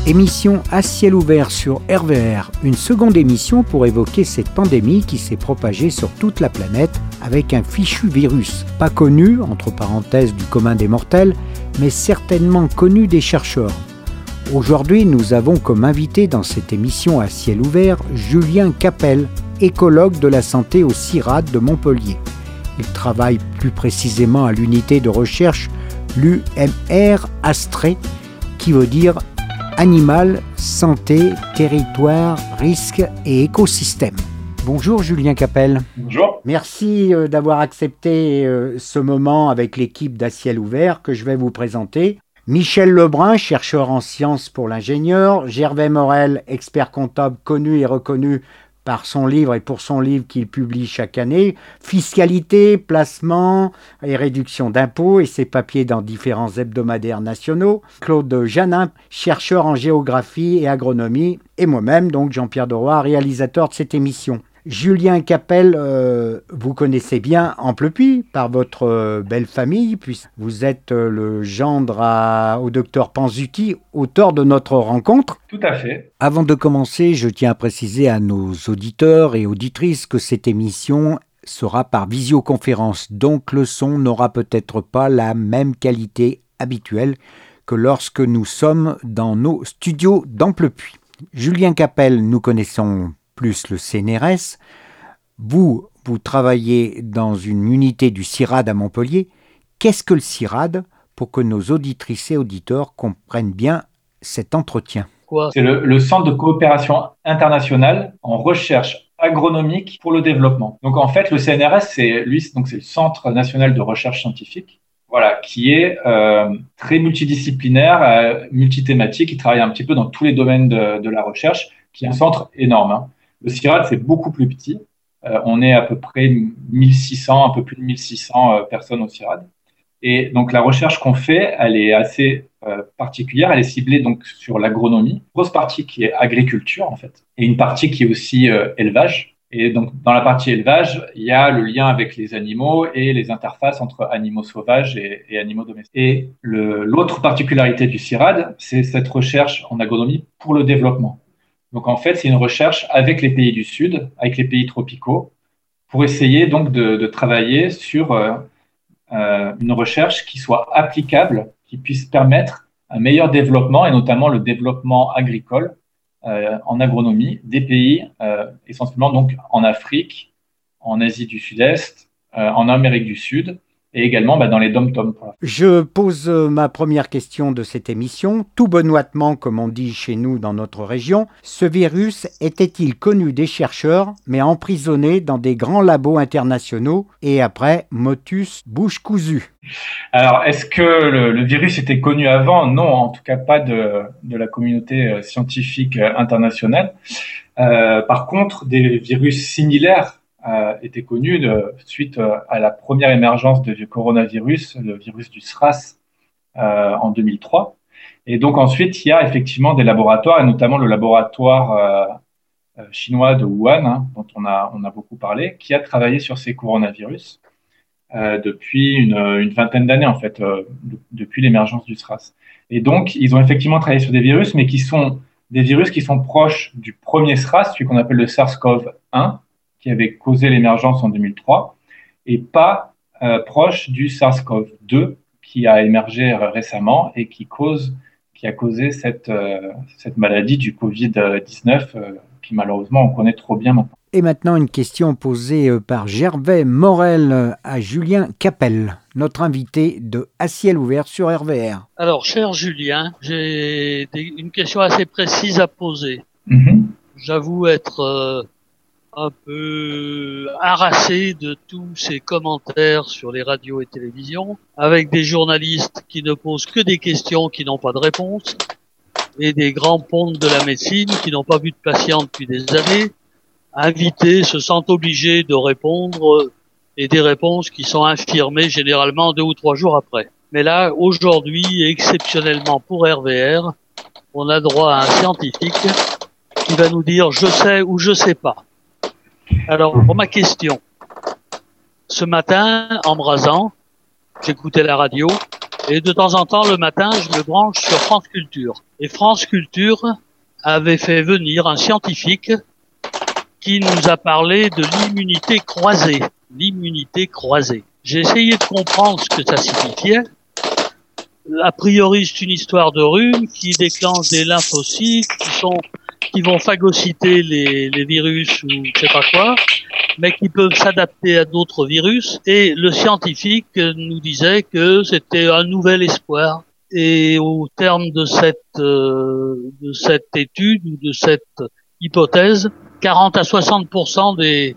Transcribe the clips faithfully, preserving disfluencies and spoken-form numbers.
Émission à ciel ouvert sur R V R, une seconde émission pour évoquer cette pandémie qui s'est propagée sur toute la planète avec un fichu virus, pas connu, entre parenthèses, du commun des mortels, mais certainement connu des chercheurs. Aujourd'hui, nous avons comme invité dans cette émission à ciel ouvert Julien Capel, écologue de la santé au CIRAD de Montpellier. Il travaille plus précisément à l'unité de recherche l'U M R Astrée, qui veut dire Animal, Santé, Territoire, Risques et Écosystème. Bonjour Julien Capel. Bonjour. Merci d'avoir accepté ce moment avec l'équipe d'À ciel ouvert que je vais vous présenter. Michel Lebrun, chercheur en sciences pour l'ingénieur, Gervais Morel, expert comptable connu et reconnu par son livre et pour son livre qu'il publie chaque année, Fiscalité, placement et réduction d'impôts et ses papiers dans différents hebdomadaires nationaux, Claude Janin, chercheur en géographie et agronomie, et moi-même, donc Jean-Pierre Deroy, réalisateur de cette émission. Julien Capel, euh, vous connaissez bien Amplepuis par votre euh, belle famille, puisque vous êtes euh, le gendre à, au docteur Panzuti, auteur de notre rencontre. Tout à fait. Avant de commencer, je tiens à préciser à nos auditeurs et auditrices que cette émission sera par visioconférence, donc le son n'aura peut-être pas la même qualité habituelle que lorsque nous sommes dans nos studios d'Amplepuis. Julien Capel, nous connaissons plus le C N R S. Vous, vous travaillez dans une unité du CIRAD à Montpellier. Qu'est-ce que le CIRAD pour que nos auditrices et auditeurs comprennent bien cet entretien? Quoi? C'est le, le Centre de coopération internationale en recherche agronomique pour le développement. Donc en fait, le C N R S, c'est lui, donc c'est le Centre national de recherche scientifique, voilà, qui est euh, très multidisciplinaire, euh, multithématique, qui travaille un petit peu dans tous les domaines de, de la recherche, qui est un centre énorme, hein. Le CIRAD, c'est beaucoup plus petit. Euh, on est à peu près mille six cents, un peu plus de mille six cents euh, personnes au CIRAD. Et donc, la recherche qu'on fait, elle est assez euh, particulière. Elle est ciblée donc sur l'agronomie. Une grosse partie qui est agriculture, en fait. Et une partie qui est aussi euh, élevage. Et donc, dans la partie élevage, il y a le lien avec les animaux et les interfaces entre animaux sauvages et, et animaux domestiques. Et le, l'autre particularité du CIRAD, c'est cette recherche en agronomie pour le développement. Donc, en fait, c'est une recherche avec les pays du Sud, avec les pays tropicaux, pour essayer donc de, de travailler sur euh, euh, une recherche qui soit applicable, qui puisse permettre un meilleur développement, et notamment le développement agricole euh, en agronomie des pays, euh, essentiellement donc en Afrique, en Asie du Sud-Est, euh, en Amérique du Sud, et également bah, dans les dom-toms. Je pose euh, ma première question de cette émission. Tout benoîtement, comme on dit chez nous dans notre région, ce virus était-il connu des chercheurs, mais emprisonné dans des grands labos internationaux et après, motus bouche cousue? Alors, est-ce que le, le virus était connu avant? Non, en tout cas pas de, de la communauté scientifique internationale. Euh, par contre, des virus similaires Euh, était connu de, suite euh, à la première émergence du coronavirus, le virus du SRAS euh, en deux mille trois. Et donc ensuite, il y a effectivement des laboratoires, et notamment le laboratoire euh, chinois de Wuhan, hein, dont on a, on a beaucoup parlé, qui a travaillé sur ces coronavirus euh, depuis une, une vingtaine d'années, en fait, euh, de, depuis l'émergence du SRAS. Et donc, ils ont effectivement travaillé sur des virus, mais qui sont des virus qui sont proches du premier SRAS, celui qu'on appelle le SARS-CoV un, qui avait causé l'émergence en deux mille trois, et pas euh, proche du SARS-CoV deux qui a émergé euh, récemment et qui, cause, qui a causé cette, euh, cette maladie du covid dix-neuf euh, qui malheureusement on connaît trop bien maintenant. Et maintenant une question posée par Gervais Morel à Julien Capel, notre invité de À ciel ouvert sur R V R. Alors cher Julien, j'ai des, une question assez précise à poser. Mm-hmm. J'avoue être... Euh, un peu harassé de tous ces commentaires sur les radios et télévisions, avec des journalistes qui ne posent que des questions qui n'ont pas de réponse, et des grands pontes de la médecine qui n'ont pas vu de patients depuis des années, invités se sentent obligés de répondre, et des réponses qui sont infirmées généralement deux ou trois jours après. Mais là, aujourd'hui, exceptionnellement pour R V R, on a droit à un scientifique qui va nous dire « je sais » ou « je sais pas ». Alors, pour ma question, ce matin, en me rasant, j'écoutais la radio Et de temps en temps, le matin, je me branche sur France Culture. Et France Culture avait fait venir un scientifique qui nous a parlé de l'immunité croisée. L'immunité croisée. J'ai essayé de comprendre ce que ça signifiait. A priori, c'est une histoire de rhume qui déclenche des lymphocytes qui sont, qui vont phagocyter les, les virus ou je sais pas quoi, mais qui peuvent s'adapter à d'autres virus. Et le scientifique nous disait que c'était un nouvel espoir. Et au terme de cette, euh, de cette étude ou de cette hypothèse, quarante à soixante pour cent des,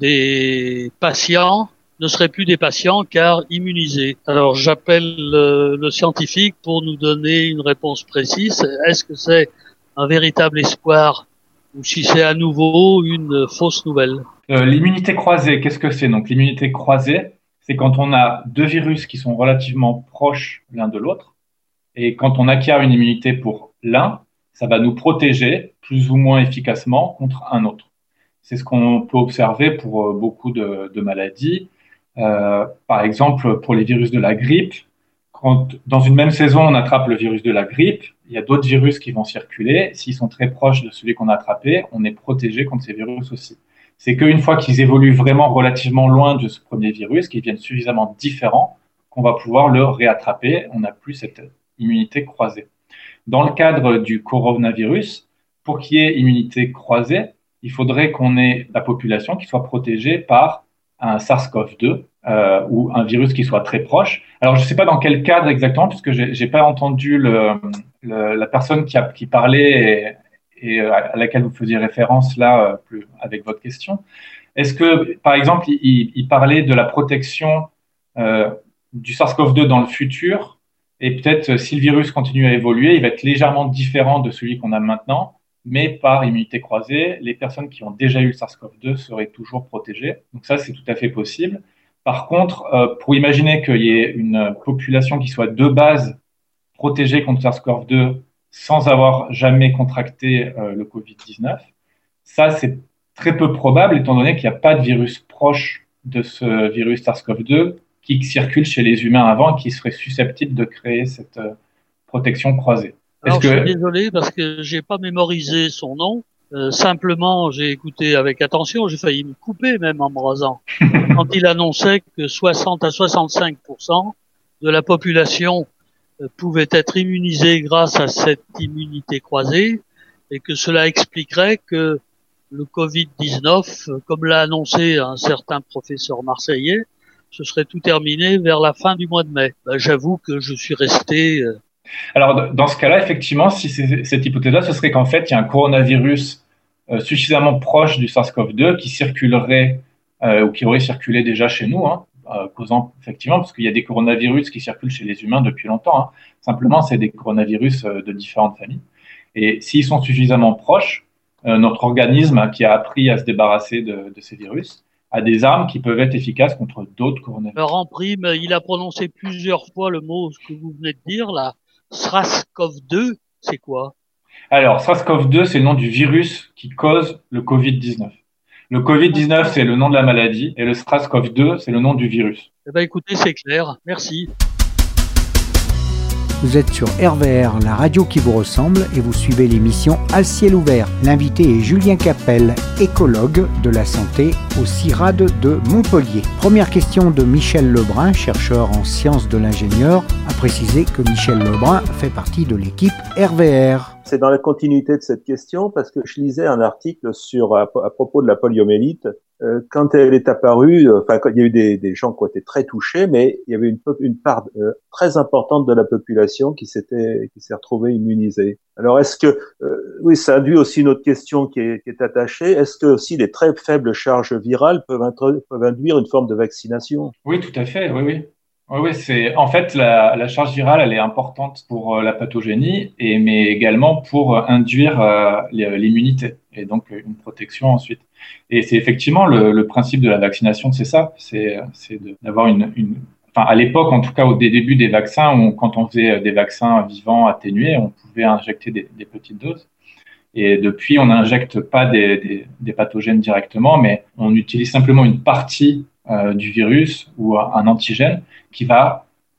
des patients ne seraient plus des patients car immunisés. Alors j'appelle le, le scientifique pour nous donner une réponse précise. Est-ce que c'est un véritable espoir ou si c'est à nouveau une fausse nouvelle? euh, L'immunité croisée, qu'est-ce que c'est? Donc l'immunité croisée, c'est quand on a deux virus qui sont relativement proches l'un de l'autre, et quand on acquiert une immunité pour l'un, ça va nous protéger plus ou moins efficacement contre un autre. C'est ce qu'on peut observer pour beaucoup de, de maladies. Euh, par exemple, pour les virus de la grippe, quand dans une même saison on attrape le virus de la grippe, il y a d'autres virus qui vont circuler. S'ils sont très proches de celui qu'on a attrapé, on est protégé contre ces virus aussi. C'est qu'une fois qu'ils évoluent vraiment relativement loin de ce premier virus, qu'ils deviennent suffisamment différents, qu'on va pouvoir le réattraper. On n'a plus cette immunité croisée. Dans le cadre du coronavirus, pour qu'il y ait immunité croisée, il faudrait qu'on ait la population qui soit protégée par un SARS-CoV deux euh, ou un virus qui soit très proche. Alors, je ne sais pas dans quel cadre exactement, puisque j'ai, j'ai pas entendu le, le, la personne qui, a, qui parlait et, et à laquelle vous faisiez référence là, plus, avec votre question. Est-ce que, par exemple, il, il parlait de la protection euh, du SARS-CoV deux dans le futur, et peut-être si le virus continue à évoluer, il va être légèrement différent de celui qu'on a maintenant, mais par immunité croisée, les personnes qui ont déjà eu le SARS-CoV deux seraient toujours protégées. Donc ça, c'est tout à fait possible. Par contre, euh, pour imaginer qu'il y ait une population qui soit de base protégée contre SARS-CoV deux sans avoir jamais contracté euh, le covid dix-neuf, ça, c'est très peu probable, étant donné qu'il n'y a pas de virus proche de ce virus SARS-CoV deux qui circule chez les humains avant et qui serait susceptible de créer cette euh, protection croisée. Alors, que... je suis désolé parce que j'ai pas mémorisé son nom. Euh, simplement, j'ai écouté avec attention. J'ai failli me couper même en me rasant quand il annonçait que soixante à soixante-cinq pour cent de la population euh, pouvait être immunisée grâce à cette immunité croisée et que cela expliquerait que le covid dix-neuf, comme l'a annoncé un certain professeur marseillais, ce serait tout terminé vers la fin du mois de mai. Ben, j'avoue que je suis resté... Euh, Alors, dans ce cas-là, effectivement, si c'est cette hypothèse-là, ce serait qu'en fait, il y a un coronavirus euh, suffisamment proche du SARS-CoV deux qui circulerait euh, ou qui aurait circulé déjà chez nous, hein, euh, causant effectivement, parce qu'il y a des coronavirus qui circulent chez les humains depuis longtemps. Hein. Simplement, c'est des coronavirus euh, de différentes familles. Et s'ils sont suffisamment proches, euh, notre organisme hein, qui a appris à se débarrasser de, de ces virus a des armes qui peuvent être efficaces contre d'autres coronavirus. Alors, en prime, il a prononcé plusieurs fois le mot ce que vous venez de dire là. SARS-CoV deux, c'est quoi? Alors, SARS-CoV deux, c'est le nom du virus qui cause le covid dix-neuf. Le covid dix-neuf, c'est le nom de la maladie, et le SARS-CoV deux, c'est le nom du virus. Eh ben, écoutez, c'est clair. Merci. Vous êtes sur R V R, la radio qui vous ressemble, et vous suivez l'émission À ciel ouvert. L'invité est Julien Capel, écologue de la santé au CIRAD de Montpellier. Première question de Michel Lebrun, chercheur en sciences de l'ingénieur, a précisé que Michel Lebrun fait partie de l'équipe R V R. C'est dans la continuité de cette question parce que je lisais un article sur à, à propos de la poliomyélite. Euh, quand elle est apparue, euh, enfin, il y a eu des, des gens qui ont été très touchés, mais il y avait une, une part euh, très importante de la population qui s'était, qui s'est retrouvée immunisée. Alors, est-ce que, euh, oui, ça induit aussi une autre question qui est, qui est attachée. Est-ce que aussi les très faibles charges virales peuvent, introduire, peuvent induire une forme de vaccination? Oui, tout à fait. Oui, oui. Oui, oui, c'est en fait la, la charge virale, elle est importante pour euh, la pathogénie, et mais également pour euh, induire euh, l'immunité et donc euh, une protection ensuite. Et c'est effectivement le, le principe de la vaccination, c'est ça, c'est c'est d'avoir une, une, enfin à l'époque en tout cas au début des vaccins, on, quand on faisait des vaccins vivants atténués, on pouvait injecter des, des petites doses. Et depuis, on n'injecte pas des, des, des pathogènes directement, mais on utilise simplement une partie euh, du virus ou un antigène qui va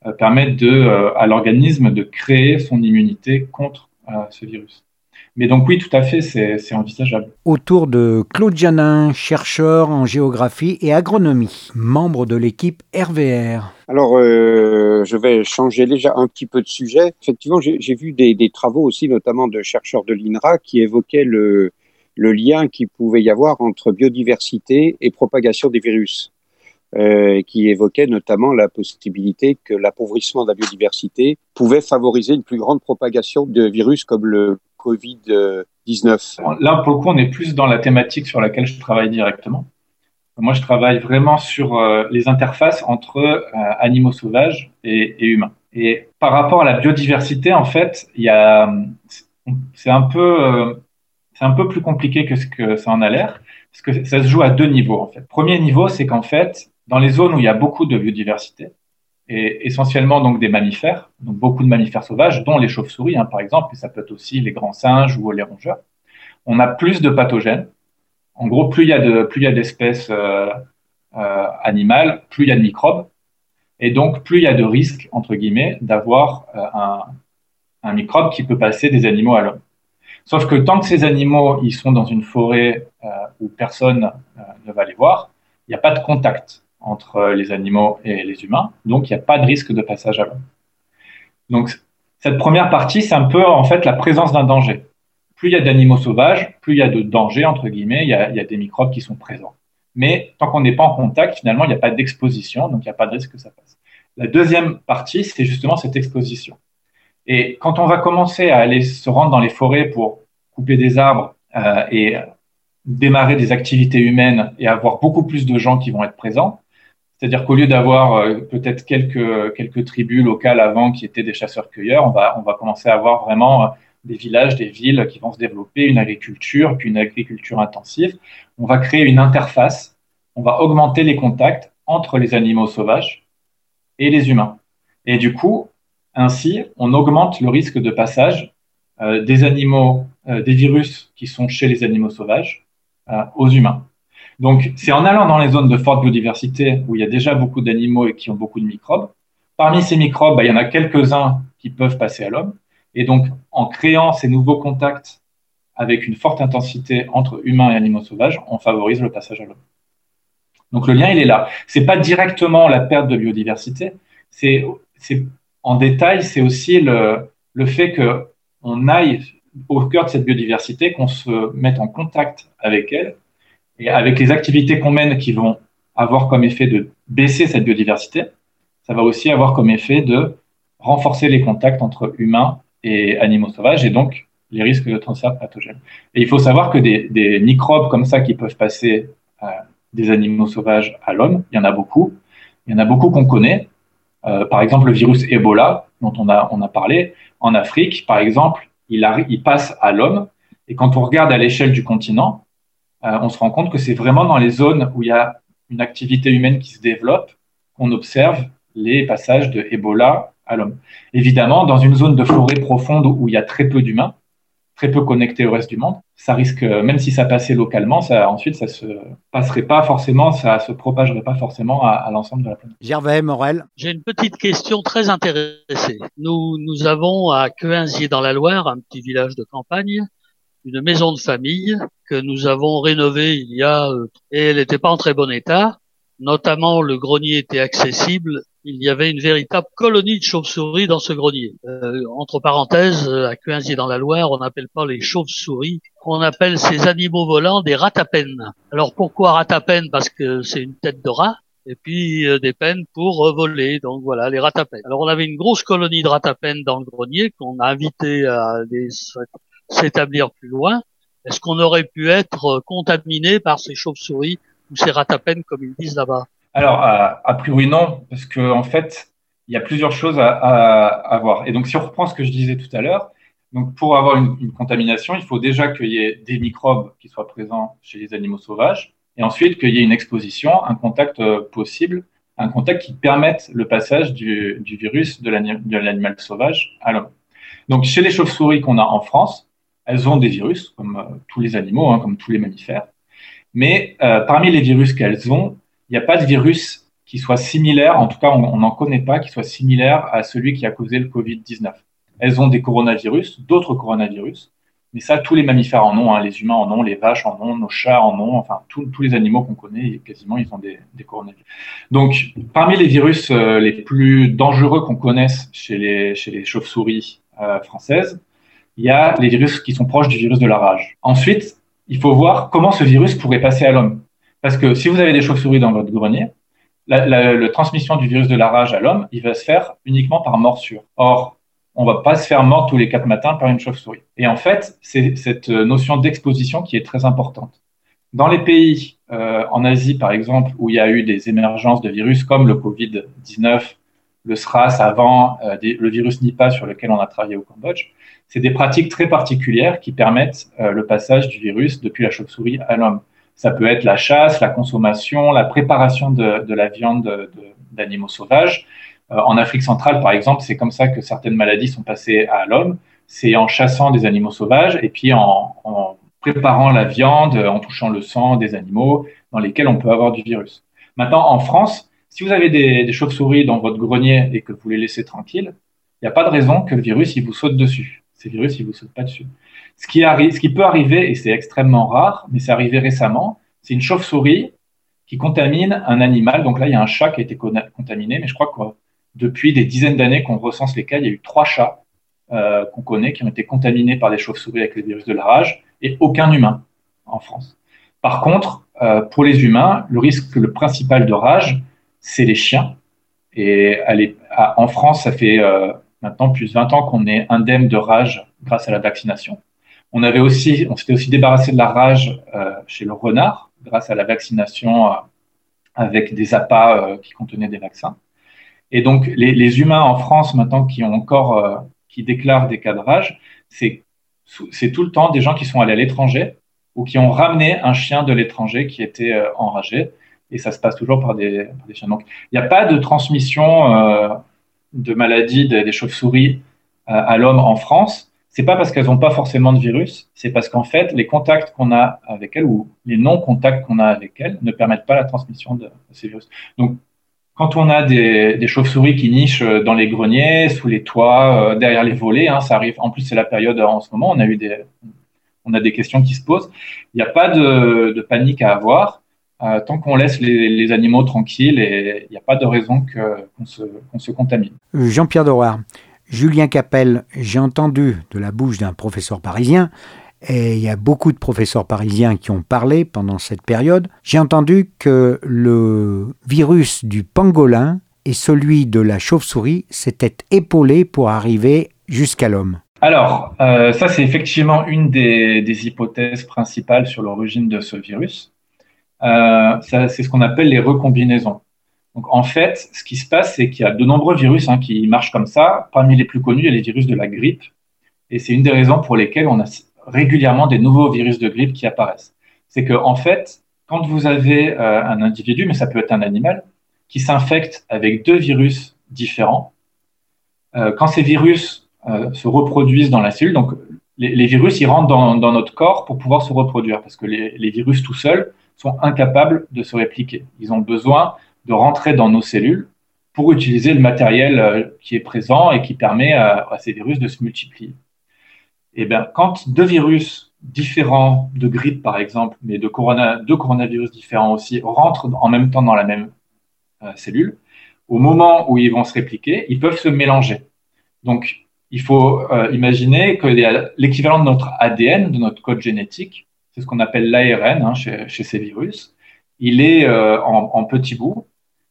euh, permettent de, euh, à l'organisme de créer son immunité contre euh, ce virus. Mais donc oui, tout à fait, c'est, c'est envisageable. Autour de Claude Janin, chercheur en géographie et agronomie, membre de l'équipe R V R. Alors, euh, je vais changer déjà un petit peu de sujet. Effectivement, j'ai, j'ai vu des, des travaux aussi, notamment de chercheurs de l'I N R A, qui évoquaient le, le lien qu'il pouvait y avoir entre biodiversité et propagation des virus. Euh, qui évoquait notamment la possibilité que l'appauvrissement de la biodiversité pouvait favoriser une plus grande propagation de virus comme le covid dix-neuf. Là, pour le coup, on est plus dans la thématique sur laquelle je travaille directement. Moi, je travaille vraiment sur euh, les interfaces entre euh, animaux sauvages et, et humains. Et par rapport à la biodiversité, en fait, il y a, c'est un peu, euh, c'est un peu plus compliqué que ce que ça en a l'air, parce que ça se joue à deux niveaux, en fait. Premier niveau, c'est qu'en fait, dans les zones où il y a beaucoup de biodiversité, et essentiellement donc des mammifères, donc beaucoup de mammifères sauvages, dont les chauves-souris, hein, par exemple, et ça peut être aussi les grands singes ou les rongeurs, on a plus de pathogènes. En gros, plus il y a de, plus il y a d'espèces euh, euh, animales, plus il y a de microbes, et donc plus il y a de risques, entre guillemets, d'avoir euh, un, un microbe qui peut passer des animaux à l'homme. Sauf que tant que ces animaux ils sont dans une forêt euh, où personne euh, ne va les voir, il n'y a pas de contact entre les animaux et les humains, donc il n'y a pas de risque de passage à l'homme. Donc cette première partie, c'est un peu en fait la présence d'un danger. Plus il y a d'animaux sauvages, plus il y a de danger, entre guillemets, il y a, il y a des microbes qui sont présents. Mais tant qu'on n'est pas en contact, finalement, il n'y a pas d'exposition, donc il n'y a pas de risque que ça passe. La deuxième partie, c'est justement cette exposition. Et quand on va commencer à aller se rendre dans les forêts pour couper des arbres euh, et démarrer des activités humaines et avoir beaucoup plus de gens qui vont être présents, c'est-à-dire qu'au lieu d'avoir euh, peut-être quelques, quelques tribus locales avant qui étaient des chasseurs-cueilleurs, on va, on va commencer à avoir vraiment euh, des villages, des villes qui vont se développer, une agriculture, puis une agriculture intensive. On va créer une interface, on va augmenter les contacts entre les animaux sauvages et les humains. Et du coup, ainsi, on augmente le risque de passage euh, des animaux, euh, des virus qui sont chez les animaux sauvages euh, aux humains. Donc, c'est en allant dans les zones de forte biodiversité où il y a déjà beaucoup d'animaux et qui ont beaucoup de microbes. Parmi ces microbes, bah, il y en a quelques-uns qui peuvent passer à l'homme. Et donc, en créant ces nouveaux contacts avec une forte intensité entre humains et animaux sauvages, on favorise le passage à l'homme. Donc, le lien, il est là. C'est pas directement la perte de biodiversité. C'est, c'est en détail, c'est aussi le, le fait que on aille au cœur de cette biodiversité, qu'on se mette en contact avec elle. Et avec les activités qu'on mène qui vont avoir comme effet de baisser cette biodiversité, ça va aussi avoir comme effet de renforcer les contacts entre humains et animaux sauvages et donc les risques de transfert pathogène. Et il faut savoir que des, des microbes comme ça qui peuvent passer euh, des animaux sauvages à l'homme, il y en a beaucoup. Il y en a beaucoup qu'on connaît. Euh, par exemple, le virus Ebola, dont on a, on a parlé, en Afrique, par exemple, il, arrive, il passe à l'homme. Et quand on regarde à l'échelle du continent, Euh, on se rend compte que c'est vraiment dans les zones où il y a une activité humaine qui se développe qu'on observe les passages de Ebola à l'homme. Évidemment, dans une zone de forêt profonde où il y a très peu d'humains, très peu connectés au reste du monde, ça risque, même si ça passait localement, ça, ensuite ça se passerait pas forcément, ça se propagerait pas forcément à, à l'ensemble de la planète. Gervais Morel. J'ai une petite question très intéressée. Nous, nous avons à Queinziers-dans-la-Loire, un petit village de campagne, une maison de famille que nous avons rénovée il y a, euh, et elle n'était pas en très bon état. Notamment, le grenier était accessible. Il y avait une véritable colonie de chauves-souris dans ce grenier. Euh, entre parenthèses, à Queinziers-dans-la-Loire, on n'appelle pas les chauves-souris, on appelle ces animaux volants des ratapennes. Alors pourquoi ratapennes? Parce que c'est une tête de rat. Et puis euh, des pennes pour euh, voler, donc voilà, les ratapennes. Alors on avait une grosse colonie de ratapennes dans le grenier qu'on a invité à aller s'établir plus loin. Est-ce qu'on aurait pu être contaminé par ces chauves-souris ou ces ratapennes, comme ils disent là-bas? Alors, a, a priori non, parce que en fait, il y a plusieurs choses à, à, à voir. Et donc, si on reprend ce que je disais tout à l'heure, donc pour avoir une, une contamination, il faut déjà qu'il y ait des microbes qui soient présents chez les animaux sauvages, et ensuite qu'il y ait une exposition, un contact euh, possible, un contact qui permette le passage du, du virus de l'animal sauvage à l'homme. Donc, chez les chauves-souris qu'on a en France, elles ont des virus, comme euh, tous les animaux, hein, comme tous les mammifères. Mais euh, parmi les virus qu'elles ont, il n'y a pas de virus qui soit similaire, en tout cas on n'en connaît pas, qui soit similaire à celui qui a causé le covid dix-neuf. Elles ont des coronavirus, d'autres coronavirus, mais ça, tous les mammifères en ont, hein, les humains en ont, les vaches en ont, nos chats en ont, enfin tous tous les animaux qu'on connaît, quasiment, ils ont des, des coronavirus. Donc, parmi les virus euh, les plus dangereux qu'on connaisse chez les, chez les chauves-souris euh, françaises, il y a les virus qui sont proches du virus de la rage. Ensuite, il faut voir comment ce virus pourrait passer à l'homme. Parce que si vous avez des chauves-souris dans votre grenier, la, la, la transmission du virus de la rage à l'homme, il va se faire uniquement par morsure. Or, on va pas se faire mordre tous les quatre matins par une chauve-souris. Et en fait, c'est cette notion d'exposition qui est très importante. Dans les pays, euh, en Asie par exemple, où il y a eu des émergences de virus comme le covid dix-neuf, le SRAS avant, euh, des, le virus Nipah sur lequel on a travaillé au Cambodge, c'est des pratiques très particulières qui permettent euh, le passage du virus depuis la chauve-souris à l'homme. Ça peut être la chasse, la consommation, la préparation de, de la viande de, de, d'animaux sauvages. Euh, en Afrique centrale, par exemple, c'est comme ça que certaines maladies sont passées à l'homme. C'est en chassant des animaux sauvages et puis en, en préparant la viande, en touchant le sang des animaux dans lesquels on peut avoir du virus. Maintenant, en France, si vous avez des, des chauves-souris dans votre grenier et que vous les laissez tranquilles, il n'y a pas de raison que le virus il vous saute dessus. Ces virus, ils vous sautent pas dessus. Ce qui, arri- ce qui peut arriver, et c'est extrêmement rare, mais c'est arrivé récemment, c'est une chauve-souris qui contamine un animal. Donc là, il y a un chat qui a été con- contaminé, mais je crois que depuis des dizaines d'années qu'on recense les cas, il y a eu trois chats euh, qu'on connaît qui ont été contaminés par des chauves-souris avec le virus de la rage et aucun humain en France. Par contre, euh, pour les humains, le risque le principal de rage, c'est les chiens. Et elle à, en France, ça fait euh, maintenant plus de vingt ans qu'on est indemne de rage grâce à la vaccination. On avait aussi, on s'était aussi débarrassé de la rage euh, chez le renard grâce à la vaccination euh, avec des appâts euh, qui contenaient des vaccins. Et donc, les, les humains en France, maintenant, qui ont encore, euh, qui déclarent des cas de rage, c'est, c'est tout le temps des gens qui sont allés à l'étranger ou qui ont ramené un chien de l'étranger qui était euh, enragé. Et ça se passe toujours par des, par des chiens. Donc, il n'y a pas de transmission euh, de maladies des, des chauves-souris euh, à l'homme en France. C'est pas parce qu'elles n'ont pas forcément de virus, c'est parce qu'en fait, les contacts qu'on a avec elles ou les non-contacts qu'on a avec elles ne permettent pas la transmission de, de ces virus. Donc, quand on a des, des chauves-souris qui nichent dans les greniers, sous les toits, euh, derrière les volets, hein, ça arrive. En plus, c'est la période en ce moment. On a eu des, on a des questions qui se posent. Il n'y a pas de, de panique à avoir euh, tant qu'on laisse les, les animaux tranquilles et il n'y a pas de raison que, qu'on se, qu'on se contamine. Jean-Pierre Dorouard, Julien Capel, j'ai entendu de la bouche d'un professeur parisien. Et il y a beaucoup de professeurs parisiens qui ont parlé pendant cette période. J'ai entendu que le virus du pangolin et celui de la chauve-souris s'étaient épaulés pour arriver jusqu'à l'homme. Alors, euh, ça c'est effectivement une des, des hypothèses principales sur l'origine de ce virus. Euh, ça, c'est ce qu'on appelle les recombinaisons. Donc en fait, ce qui se passe, c'est qu'il y a de nombreux virus hein, qui marchent comme ça. Parmi les plus connus, il y a les virus de la grippe. Et c'est une des raisons pour lesquelles on a régulièrement des nouveaux virus de grippe qui apparaissent. C'est que en fait, quand vous avez euh, un individu, mais ça peut être un animal, qui s'infecte avec deux virus différents, euh, quand ces virus euh, se reproduisent dans la cellule, donc les, les virus, ils rentrent dans, dans notre corps pour pouvoir se reproduire, parce que les, les virus tout seuls sont incapables de se répliquer. Ils ont besoin de rentrer dans nos cellules pour utiliser le matériel euh, qui est présent et qui permet à, à ces virus de se multiplier. Eh bien, quand deux virus différents de grippe, par exemple, mais de corona, deux coronavirus différents aussi, rentrent en même temps dans la même euh, cellule, au moment où ils vont se répliquer, ils peuvent se mélanger. Donc, il faut euh, imaginer que l'équivalent de notre A D N, de notre code génétique, c'est ce qu'on appelle l'A R N hein, chez, chez ces virus, il est euh, en, en petits bouts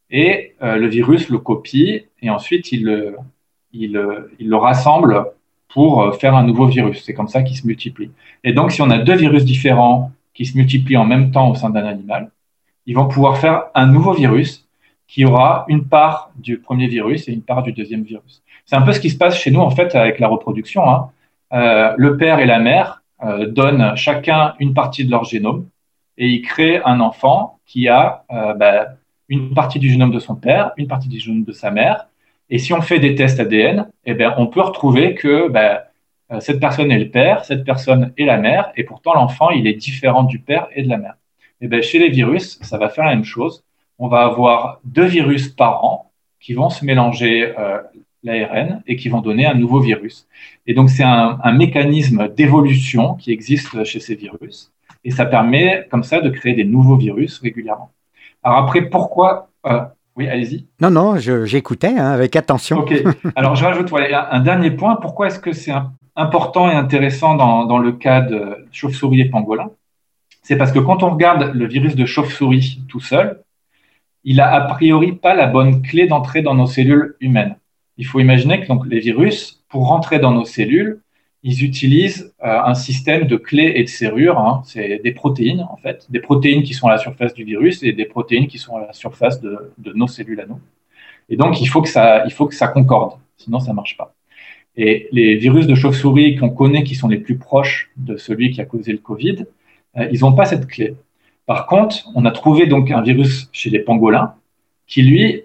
et euh, le virus le copie et ensuite il le, il, il le rassemble pour faire un nouveau virus. C'est comme ça qu'il se multiplie. Et donc, si on a deux virus différents qui se multiplient en même temps au sein d'un animal, ils vont pouvoir faire un nouveau virus qui aura une part du premier virus et une part du deuxième virus. C'est un peu ce qui se passe chez nous, en fait, avec la reproduction. Hein. Euh, le père et la mère euh, donnent chacun une partie de leur génome et ils créent un enfant qui a euh, bah, une partie du génome de son père, une partie du génome de sa mère. Et si on fait des tests A D N, eh bien, on peut retrouver que ben, cette personne est le père, cette personne est la mère, et pourtant l'enfant il est différent du père et de la mère. Et bien, chez les virus, ça va faire la même chose. on va avoir deux virus par an qui vont se mélanger euh, l'A R N et qui vont donner un nouveau virus. Et donc, c'est un, un mécanisme d'évolution qui existe chez ces virus. Et ça permet, comme ça, de créer des nouveaux virus régulièrement. Alors après, pourquoi... Euh, oui, allez-y. Non, non, je, j'écoutais hein, avec attention. OK. Alors, je rajoute voilà, un, un dernier point. Pourquoi est-ce que c'est un, important et intéressant dans, dans le cas de chauve-souris et pangolin? C'est parce que quand on regarde le virus de chauve-souris tout seul, il a a priori pas la bonne clé d'entrée dans nos cellules humaines. Il faut imaginer que donc, les virus, pour rentrer dans nos cellules, ils utilisent euh, un système de clés et de serrures. Hein. C'est des protéines, en fait. Des protéines qui sont à la surface du virus et des protéines qui sont à la surface de, de nos cellules à nous. Et donc, il faut que ça, il faut que ça concorde. Sinon, ça ne marche pas. Et les virus de chauve-souris qu'on connaît, qui sont les plus proches de celui qui a causé le Covid, euh, ils n'ont pas cette clé. Par contre, on a trouvé donc un virus chez les pangolins qui, lui,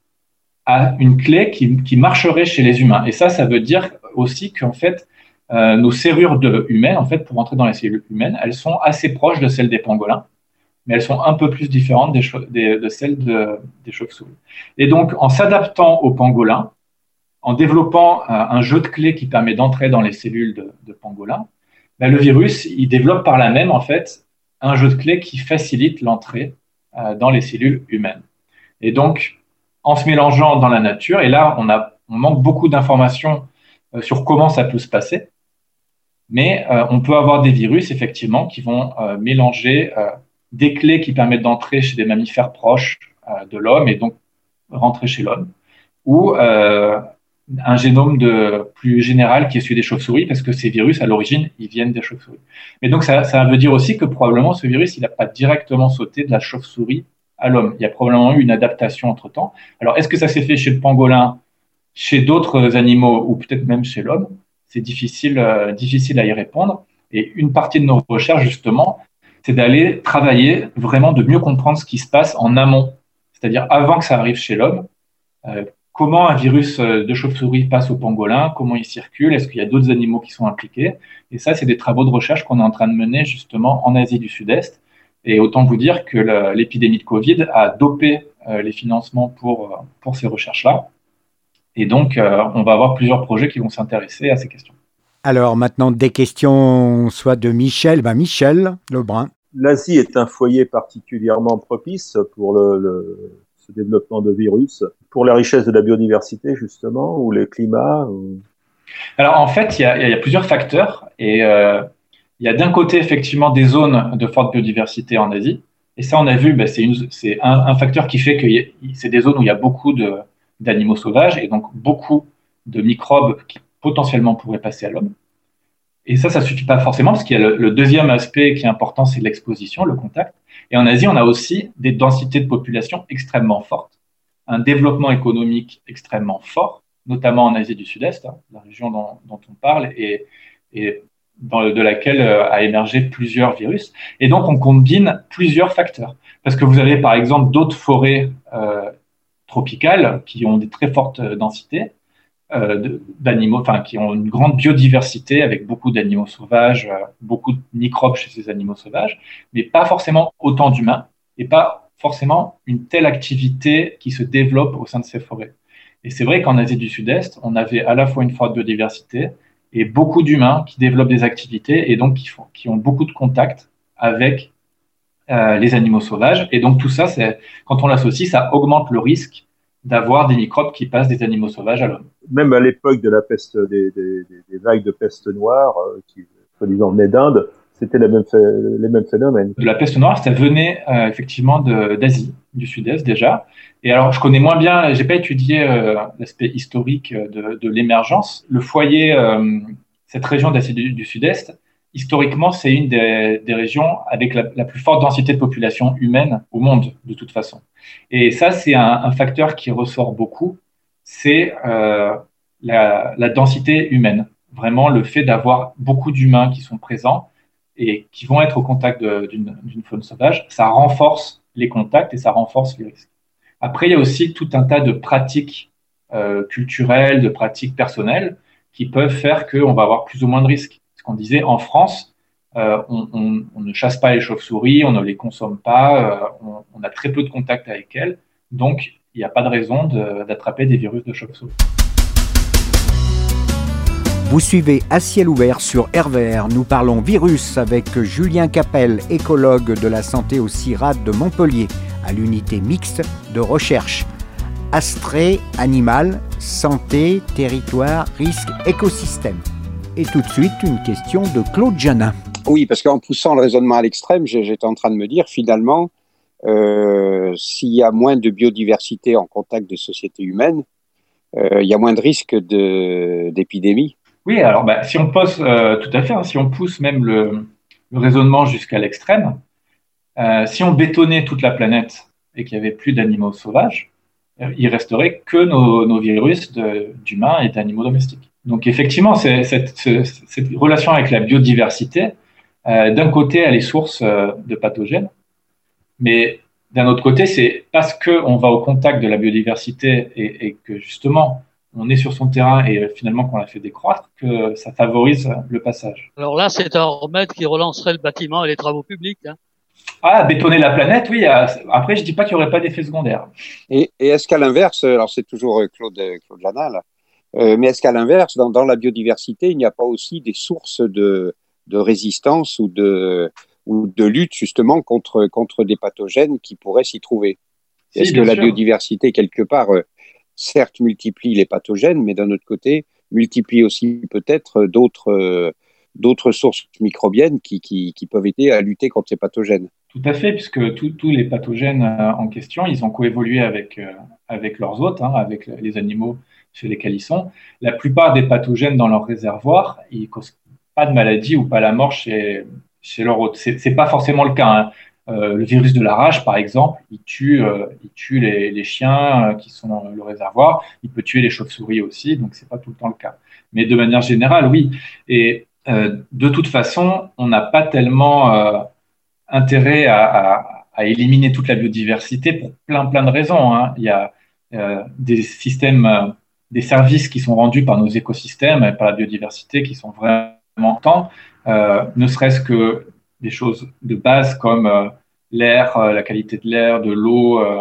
a une clé qui, qui marcherait chez les humains. Et ça, ça veut dire aussi qu'en fait, euh, nos serrures de, humaines, en fait, pour entrer dans les cellules humaines, elles sont assez proches de celles des pangolins, mais elles sont un peu plus différentes des, des, de celles de, des chauves-souris. Et donc, en s'adaptant aux pangolins, en développant un, un jeu de clés qui permet d'entrer dans les cellules de, de pangolins, ben, le virus, il développe par là même, en fait, un jeu de clés qui facilite l'entrée euh, dans les cellules humaines. Et donc, en se mélangeant dans la nature, et là, on, a, on manque beaucoup d'informations euh, sur comment ça peut se passer, mais euh, on peut avoir des virus, effectivement, qui vont euh, mélanger euh, des clés qui permettent d'entrer chez des mammifères proches euh, de l'homme et donc rentrer chez l'homme, ou euh, un génome de, plus général qui est celui des chauves-souris, parce que ces virus, à l'origine, ils viennent des chauves-souris. Mais donc, ça, ça veut dire aussi que probablement, ce virus, il n'a pas directement sauté de la chauve-souris à l'homme. Il y a probablement eu une adaptation entre-temps. Alors, est-ce que ça s'est fait chez le pangolin, chez d'autres animaux, ou peut-être même chez l'homme? C'est difficile, euh, difficile à y répondre. Et une partie de nos recherches, justement, c'est d'aller travailler vraiment de mieux comprendre ce qui se passe en amont, c'est-à-dire avant que ça arrive chez l'homme. Euh, comment un virus de chauve-souris passe au pangolin, comment il circule, est-ce qu'il y a d'autres animaux qui sont impliqués? Et ça, c'est des travaux de recherche qu'on est en train de mener justement en Asie du Sud-Est. Et autant vous dire que le, l'épidémie de Covid a dopé euh, les financements pour, pour ces recherches-là. Et donc, euh, on va avoir plusieurs projets qui vont s'intéresser à ces questions. Alors maintenant, des questions soit de Michel, ben Michel Lebrun. L'Asie est un foyer particulièrement propice pour le, le, ce développement de virus, pour la richesse de la biodiversité justement, ou les climats ou... Alors en fait, il y a, il y a plusieurs facteurs. Et euh, il y a d'un côté effectivement des zones de forte biodiversité en Asie. Et ça, on a vu, ben, c'est, une, c'est un, un facteur qui fait que y a, c'est des zones où il y a beaucoup de, d'animaux sauvages et donc beaucoup de microbes qui potentiellement pourraient passer à l'homme. Et ça, ça ne suffit pas forcément parce qu'il y a le, le deuxième aspect qui est important, c'est l'exposition, le contact. Et en Asie, on a aussi des densités de population extrêmement fortes, un développement économique extrêmement fort, notamment en Asie du Sud-Est, hein, la région dont, dont on parle, et, et dans, de laquelle euh, a émergé plusieurs virus. Et donc, on combine plusieurs facteurs. Parce que vous avez, par exemple, d'autres forêts euh, tropicales qui ont des très fortes densités, Euh, d'animaux, enfin qui ont une grande biodiversité avec beaucoup d'animaux sauvages, euh, beaucoup de microbes chez ces animaux sauvages, mais pas forcément autant d'humains et pas forcément une telle activité qui se développe au sein de ces forêts. Et c'est vrai qu'en Asie du Sud-Est, on avait à la fois une forte biodiversité et beaucoup d'humains qui développent des activités et donc qui, font, qui ont beaucoup de contacts avec euh, les animaux sauvages. Et donc tout ça, c'est, quand on l'associe, ça augmente le risque d'avoir des microbes qui passent des animaux sauvages à l'homme. Même à l'époque de la peste, des, des, des vagues de peste noire, euh, qui, soi-disant, venaient d'Inde, c'était les mêmes, les mêmes phénomènes. De la peste noire, ça venait euh, effectivement de, d'Asie, du Sud-Est déjà. Et alors, je connais moins bien, j'ai pas étudié euh, l'aspect historique de, de l'émergence. Le foyer, euh, cette région d'Asie du, du Sud-Est, historiquement, c'est une des, des régions avec la, la plus forte densité de population humaine au monde, de toute façon. Et ça, c'est un, un facteur qui ressort beaucoup, c'est euh, la, la densité humaine. Vraiment, le fait d'avoir beaucoup d'humains qui sont présents et qui vont être au contact de, d'une, d'une faune sauvage, ça renforce les contacts et ça renforce les risques. Après, il y a aussi tout un tas de pratiques euh, culturelles, de pratiques personnelles qui peuvent faire qu'on va avoir plus ou moins de risques. Ce qu'on disait en France, euh, on, on, on ne chasse pas les chauves-souris, on ne les consomme pas, euh, on, on a très peu de contact avec elles, donc il n'y a pas de raison de, d'attraper des virus de chauve-souris. Vous suivez À ciel ouvert sur R V R. Nous parlons virus avec Julien Capel, écologue de la santé au C I R A D de Montpellier, à l'unité mixte de recherche. Astrée, animal, santé, territoire, risque, écosystème. Et tout de suite, une question de Claude Janin. Oui, parce qu'en poussant le raisonnement à l'extrême, j'étais en train de me dire, finalement, euh, s'il y a moins de biodiversité en contact des sociétés humaines, euh, il y a moins de risques de, d'épidémie. Oui, alors bah, si on pose, euh, tout à fait, hein, si on pousse même le, le raisonnement jusqu'à l'extrême, euh, si on bétonnait toute la planète et qu'il n'y avait plus d'animaux sauvages, euh, il resterait que nos, nos virus de, d'humains et d'animaux domestiques. Donc effectivement, c'est, cette, cette, cette relation avec la biodiversité, euh, d'un côté, elle est source euh, de pathogènes, mais d'un autre côté, c'est parce qu'on va au contact de la biodiversité et, et que justement, on est sur son terrain et finalement qu'on l'a fait décroître, que ça favorise le passage. Alors là, c'est un remède qui relancerait le bâtiment et les travaux publics. Hein. Ah, bétonner la planète, oui. Après, je dis pas qu'il n'y aurait pas d'effet secondaire. Et, et est-ce qu'à l'inverse, alors c'est toujours Claude, Claude Janin, là, euh, mais est-ce qu'à l'inverse, dans, dans la biodiversité, il n'y a pas aussi des sources de, de résistance ou de, ou de lutte justement contre, contre des pathogènes qui pourraient s'y trouver? Si, est-ce que la sûr. biodiversité, quelque part, euh, certes multiplie les pathogènes, mais d'un autre côté, multiplie aussi peut-être d'autres, euh, d'autres sources microbiennes qui, qui, qui peuvent aider à lutter contre ces pathogènes. Tout à fait, puisque tous les pathogènes euh, en question, ils ont coévolué avec, euh, avec leurs hôtes, hein, avec les animaux chez lesquels ils sont. La plupart des pathogènes dans leur réservoir, ils ne causent pas de maladie ou pas la mort chez, chez leurs hôtes. Ce n'est pas forcément le cas, hein. Euh, le virus de la rage, par exemple, il tue, euh, il tue les, les chiens euh, qui sont dans le réservoir. Il peut tuer les chauves-souris aussi, donc c'est pas tout le temps le cas. Mais de manière générale, oui. Et euh, de toute façon, on n'a pas tellement euh, intérêt à, à, à éliminer toute la biodiversité pour plein plein de raisons, hein. Il y a euh, des systèmes, euh, des services qui sont rendus par nos écosystèmes et par la biodiversité qui sont vraiment temps, euh, ne serait-ce que des choses de base comme euh, l'air, euh, la qualité de l'air, de l'eau, euh,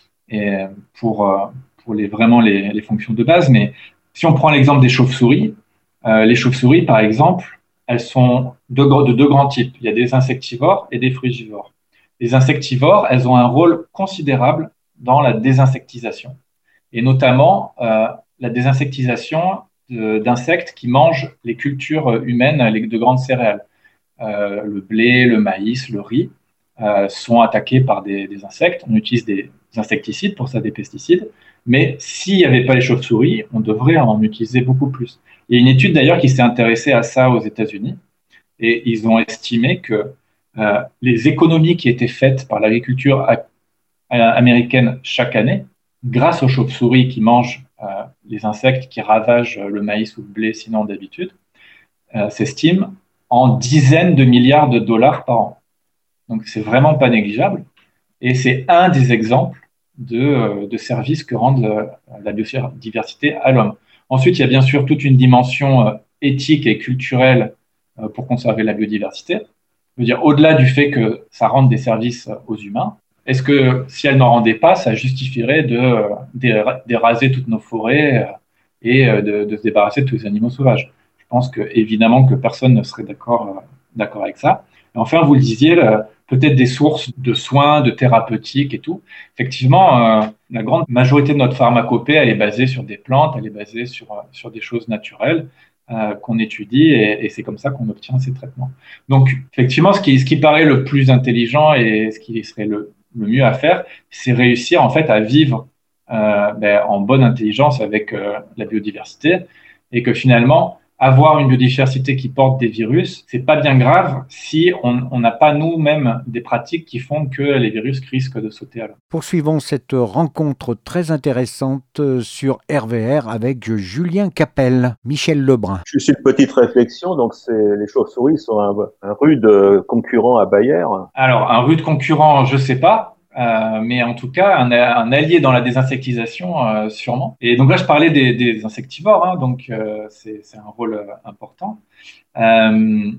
et pour, euh, pour les, vraiment les, les fonctions de base. Mais si on prend l'exemple des chauves-souris, euh, les chauves-souris, par exemple, elles sont de, de deux grands types. Il y a des insectivores et des frugivores. Les insectivores, elles ont un rôle considérable dans la désinsectisation, et notamment euh, la désinsectisation de, d'insectes qui mangent les cultures humaines les, de grandes céréales. Euh, le blé, le maïs, le riz, euh, sont attaqués par des, des insectes. On utilise des insecticides, pour ça des pesticides, mais s'il n'y avait pas les chauves-souris, on devrait en utiliser beaucoup plus. Il y a une étude d'ailleurs qui s'est intéressée à ça aux États-Unis, et ils ont estimé que euh, les économies qui étaient faites par l'agriculture a- américaine chaque année, grâce aux chauves-souris qui mangent euh, les insectes qui ravagent le maïs ou le blé sinon d'habitude, euh, s'estiment en dizaines de milliards de dollars par an. Donc, c'est vraiment pas négligeable. Et c'est un des exemples de, de services que rendent la biodiversité à l'homme. Ensuite, il y a bien sûr toute une dimension éthique et culturelle pour conserver la biodiversité. Je veux dire, au-delà du fait que ça rende des services aux humains, est-ce que si elle n'en rendait pas, ça justifierait de d'éraser toutes nos forêts et de, de se débarrasser de tous les animaux sauvages? Je pense que, évidemment, que personne ne serait d'accord, d'accord avec ça. Et enfin, vous le disiez, peut-être des sources de soins, de thérapeutiques et tout. Effectivement, euh, la grande majorité de notre pharmacopée, elle est basée sur des plantes, elle est basée sur, sur des choses naturelles euh, qu'on étudie, et, et c'est comme ça qu'on obtient ces traitements. Donc, effectivement, ce qui, ce qui paraît le plus intelligent et ce qui serait le, le mieux à faire, c'est réussir en fait à vivre euh, ben, en bonne intelligence avec euh, la biodiversité, et que finalement, avoir une biodiversité qui porte des virus, c'est pas bien grave si on n'a pas nous-mêmes des pratiques qui font que les virus risquent de sauter à l'homme. Poursuivons cette rencontre très intéressante sur R V R avec Julien Capel, Michel Lebrun. Juste une petite réflexion, donc c'est, les chauves-souris sont un, un rude concurrent à Bayer. Alors, un rude concurrent, je sais pas. Euh, mais en tout cas, un, un allié dans la désinsectisation, euh, sûrement. Et donc là, je parlais des, des insectivores, hein, donc euh, c'est, c'est un rôle euh, important. Euh,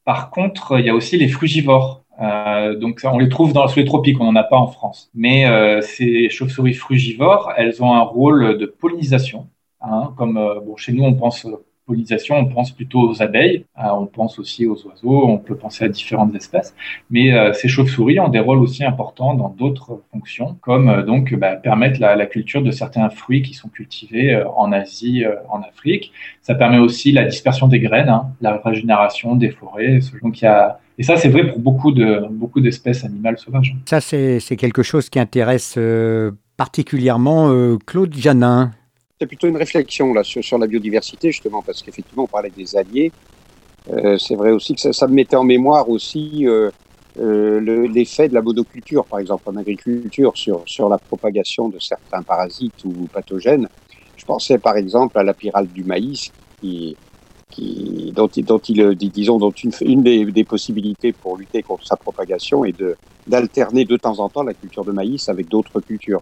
Par contre, il y a aussi les frugivores. Euh, donc, on les trouve dans sous les tropiques, on n'en a pas en France. Mais euh, ces chauves-souris frugivores, elles ont un rôle de pollinisation. Hein, comme euh, bon, chez nous, on pense pollinisation, on pense plutôt aux abeilles, euh, on pense aussi aux oiseaux, on peut penser à différentes espèces. Mais euh, ces chauves-souris ont des rôles aussi importants dans d'autres fonctions, comme euh, donc bah, permettre la, la culture de certains fruits qui sont cultivés euh, en Asie, euh, en Afrique. Ça permet aussi la dispersion des graines, hein, la régénération des forêts. Donc il y a Et ça, c'est vrai pour beaucoup de beaucoup d'espèces animales sauvages. Ça, c'est, c'est quelque chose qui intéresse euh, particulièrement euh, Claude Janin. C'est plutôt une réflexion là sur, sur la biodiversité, justement, parce qu'effectivement, on parlait des alliés. Euh, c'est vrai aussi que ça, ça me mettait en mémoire aussi euh, euh, le, l'effet de la monoculture, par exemple, en agriculture, sur, sur la propagation de certains parasites ou pathogènes. Je pensais par exemple à la pyrale du maïs, qui Qui, dont, dont il, disons, dont une, une des, des possibilités pour lutter contre sa propagation est de, d'alterner de temps en temps la culture de maïs avec d'autres cultures.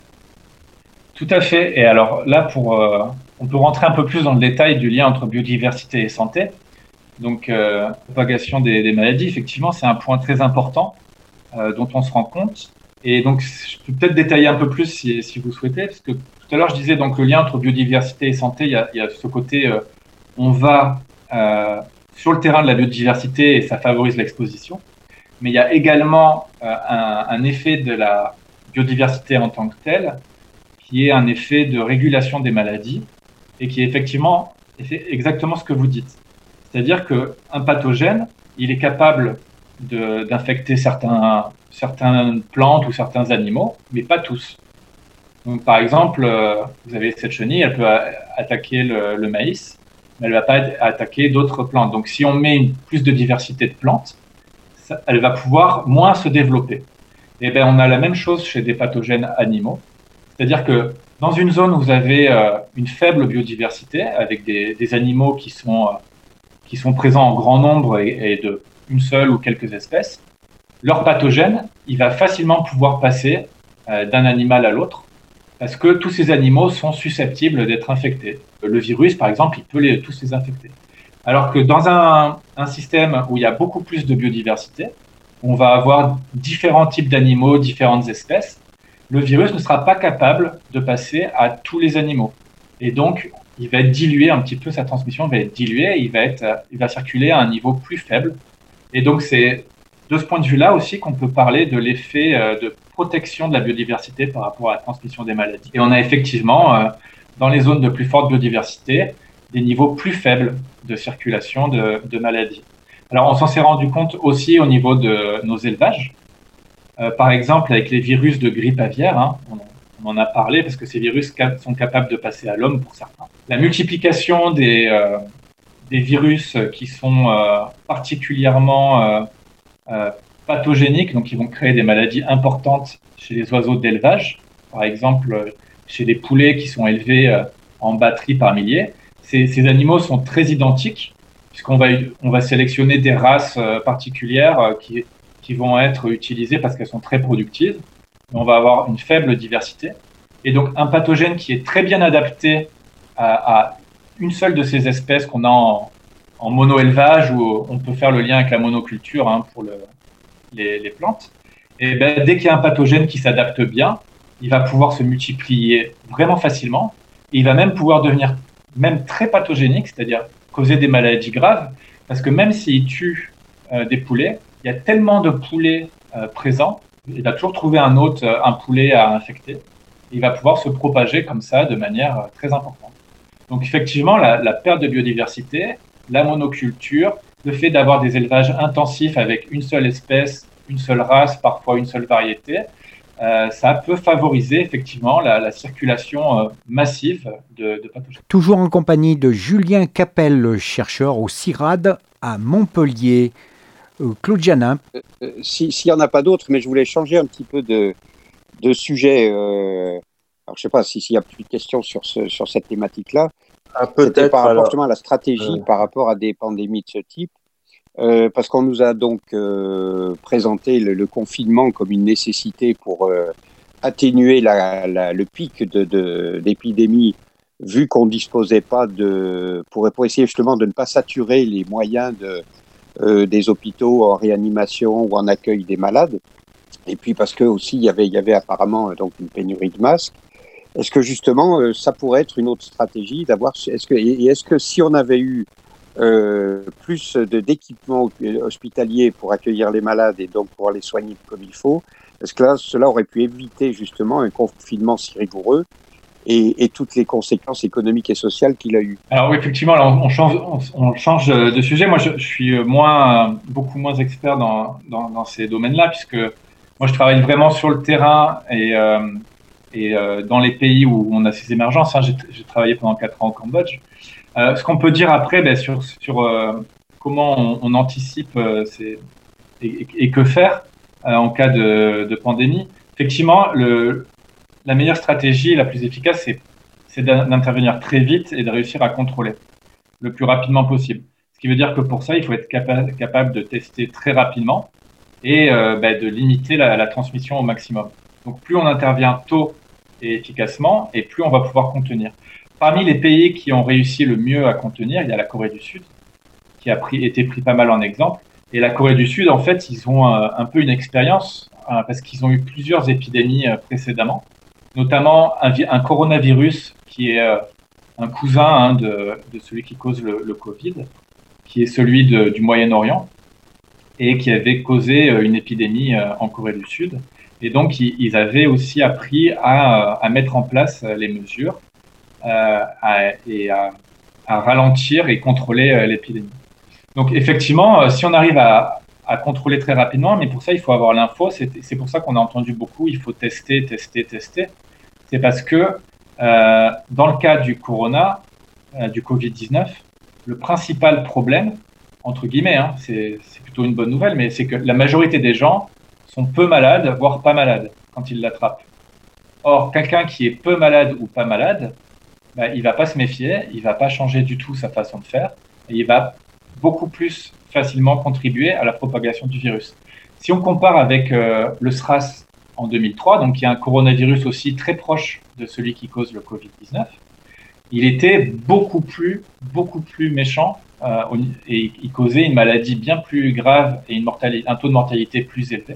Tout à fait. Et alors là, pour, euh, on peut rentrer un peu plus dans le détail du lien entre biodiversité et santé. Donc, euh, propagation des, des maladies, effectivement, c'est un point très important euh, dont on se rend compte. Et donc, je peux peut-être détailler un peu plus si, si vous souhaitez, parce que tout à l'heure, je disais donc le lien entre biodiversité et santé, il y a, il y a ce côté, euh, on va Euh, sur le terrain de la biodiversité et ça favorise l'exposition. Mais il y a également euh, un, un effet de la biodiversité en tant que telle qui est un effet de régulation des maladies et qui est effectivement c'est exactement ce que vous dites. C'est-à-dire qu'un pathogène, il est capable de, d'infecter certains, certaines plantes ou certains animaux, mais pas tous. Donc, par exemple, euh, vous avez cette chenille, elle peut a- attaquer le, le maïs, mais elle ne va pas attaquer d'autres plantes. Donc, si on met une, plus de diversité de plantes, ça, elle va pouvoir moins se développer. Et bien, on a la même chose chez des pathogènes animaux. C'est-à-dire que dans une zone où vous avez euh, une faible biodiversité, avec des, des animaux qui sont, euh, qui sont présents en grand nombre et, et de une seule ou quelques espèces, leur pathogène, il va facilement pouvoir passer euh, d'un animal à l'autre, parce que tous ces animaux sont susceptibles d'être infectés. Le virus, par exemple, il peut les, tous les infecter. Alors que dans un, un système où il y a beaucoup plus de biodiversité, on va avoir différents types d'animaux, différentes espèces, le virus ne sera pas capable de passer à tous les animaux. Et donc, il va être dilué un petit peu, sa transmission va être diluée, il va, être, il va circuler à un niveau plus faible. Et donc, c'est de ce point de vue-là aussi qu'on peut parler de l'effet de protection de la biodiversité par rapport à la transmission des maladies. Et on a effectivement, euh, dans les zones de plus forte biodiversité, des niveaux plus faibles de circulation de, de maladies. Alors, on s'en s'est rendu compte aussi au niveau de nos élevages. Euh, par exemple, avec les virus de grippe aviaire, hein, on, on en a parlé parce que ces virus cap- sont capables de passer à l'homme pour certains. La multiplication des, euh, des virus qui sont euh, particulièrement euh, euh, pathogéniques, donc qui vont créer des maladies importantes chez les oiseaux d'élevage, par exemple chez les poulets qui sont élevés euh, en batterie par milliers. Ces, ces animaux sont très identiques, puisqu'on va, on va sélectionner des races euh, particulières euh, qui, qui vont être utilisées parce qu'elles sont très productives. On va avoir une faible diversité. Et donc, un pathogène qui est très bien adapté à, à une seule de ces espèces qu'on a en, en mono-élevage, où on peut faire le lien avec la monoculture hein, pour le, les, les plantes, et ben, dès qu'il y a un pathogène qui s'adapte bien, il va pouvoir se multiplier vraiment facilement. Et il va même pouvoir devenir même très pathogénique, c'est-à-dire causer des maladies graves, parce que même s'il tue euh, des poulets, il y a tellement de poulets euh, présents, il va toujours trouver un autre, un poulet à infecter. Il va pouvoir se propager comme ça de manière euh, très importante. Donc effectivement, la, la perte de biodiversité, la monoculture, le fait d'avoir des élevages intensifs avec une seule espèce, une seule race, parfois une seule variété, euh, ça peut favoriser effectivement la, la circulation euh, massive de, de pathogènes. Toujours en compagnie de Julien Capel, chercheur au CIRAD à Montpellier. Euh, Claude Janin. Euh, S'il si n'y en a pas d'autres, mais je voulais changer un petit peu de, de sujet. Euh, alors, je ne sais pas s'il si y a plus de questions sur, ce, sur cette thématique-là. Ah, peut-être. C'était par rapport alors, justement à la stratégie euh... par rapport à des pandémies de ce type. Euh, parce qu'on nous a donc euh, présenté le, le confinement comme une nécessité pour euh, atténuer la, la, le pic de, de, d'épidémie, vu qu'on ne disposait pas de... Pour, pour essayer justement de ne pas saturer les moyens de, euh, des hôpitaux en réanimation ou en accueil des malades. Et puis parce que aussi il y avait, il y avait apparemment donc une pénurie de masques. Est-ce que justement euh, ça pourrait être une autre stratégie d'avoir, est-ce que, et est-ce que si on avait eu euh, plus de, d'équipements hospitaliers pour accueillir les malades et donc pouvoir les soigner comme il faut, est-ce que là, cela aurait pu éviter justement un confinement si rigoureux et, et toutes les conséquences économiques et sociales qu'il a eues? Alors oui, effectivement, là, on, change, on, on change de sujet. Moi, je, je suis moins, beaucoup moins expert dans, dans, dans ces domaines-là, puisque moi, je travaille vraiment sur le terrain et, euh, et euh, dans les pays où on a ces émergences. Hein. J'ai, j'ai travaillé pendant quatre ans au Cambodge. Euh, ce qu'on peut dire après, ben, sur, sur euh, comment on, on anticipe euh, ces, et, et que faire euh, en cas de, de pandémie. Effectivement, le, la meilleure stratégie, la plus efficace, c'est, c'est d'intervenir très vite et de réussir à contrôler le plus rapidement possible. Ce qui veut dire que pour ça, il faut être capa- capable de tester très rapidement et euh, ben, de limiter la, la transmission au maximum. Donc, plus on intervient tôt et efficacement, et plus on va pouvoir contenir. Parmi les pays qui ont réussi le mieux à contenir, il y a la Corée du Sud, qui a pris, été pris pas mal en exemple. Et la Corée du Sud, en fait, ils ont euh, un peu une expérience euh, parce qu'ils ont eu plusieurs épidémies euh, précédemment, notamment un, un coronavirus qui est euh, un cousin hein, de, de celui qui cause le, le Covid, qui est celui de, du Moyen-Orient et qui avait causé euh, une épidémie euh, en Corée du Sud. Et donc, ils, ils avaient aussi appris à, à mettre en place les mesures euh, à, et à, à ralentir et contrôler euh, l'épidémie. Donc, effectivement, euh, si on arrive à, à contrôler très rapidement, mais pour ça, il faut avoir l'info. C'est, c'est pour ça qu'on a entendu beaucoup, il faut tester, tester, tester. C'est parce que euh, dans le cas du corona, euh, du covid dix-neuf, le principal problème, entre guillemets, hein, c'est, c'est plutôt une bonne nouvelle, mais c'est que la majorité des gens sont peu malades, voire pas malades, quand ils l'attrapent. Or, quelqu'un qui est peu malade ou pas malade, bah, il ne va pas se méfier, il ne va pas changer du tout sa façon de faire, et il va beaucoup plus facilement contribuer à la propagation du virus. Si on compare avec euh, le SRAS en deux mille trois, donc qui est un coronavirus aussi très proche de celui qui cause le covid dix-neuf, il était beaucoup plus, beaucoup plus méchant euh, et il causait une maladie bien plus grave et une mortalité, un taux de mortalité plus élevé.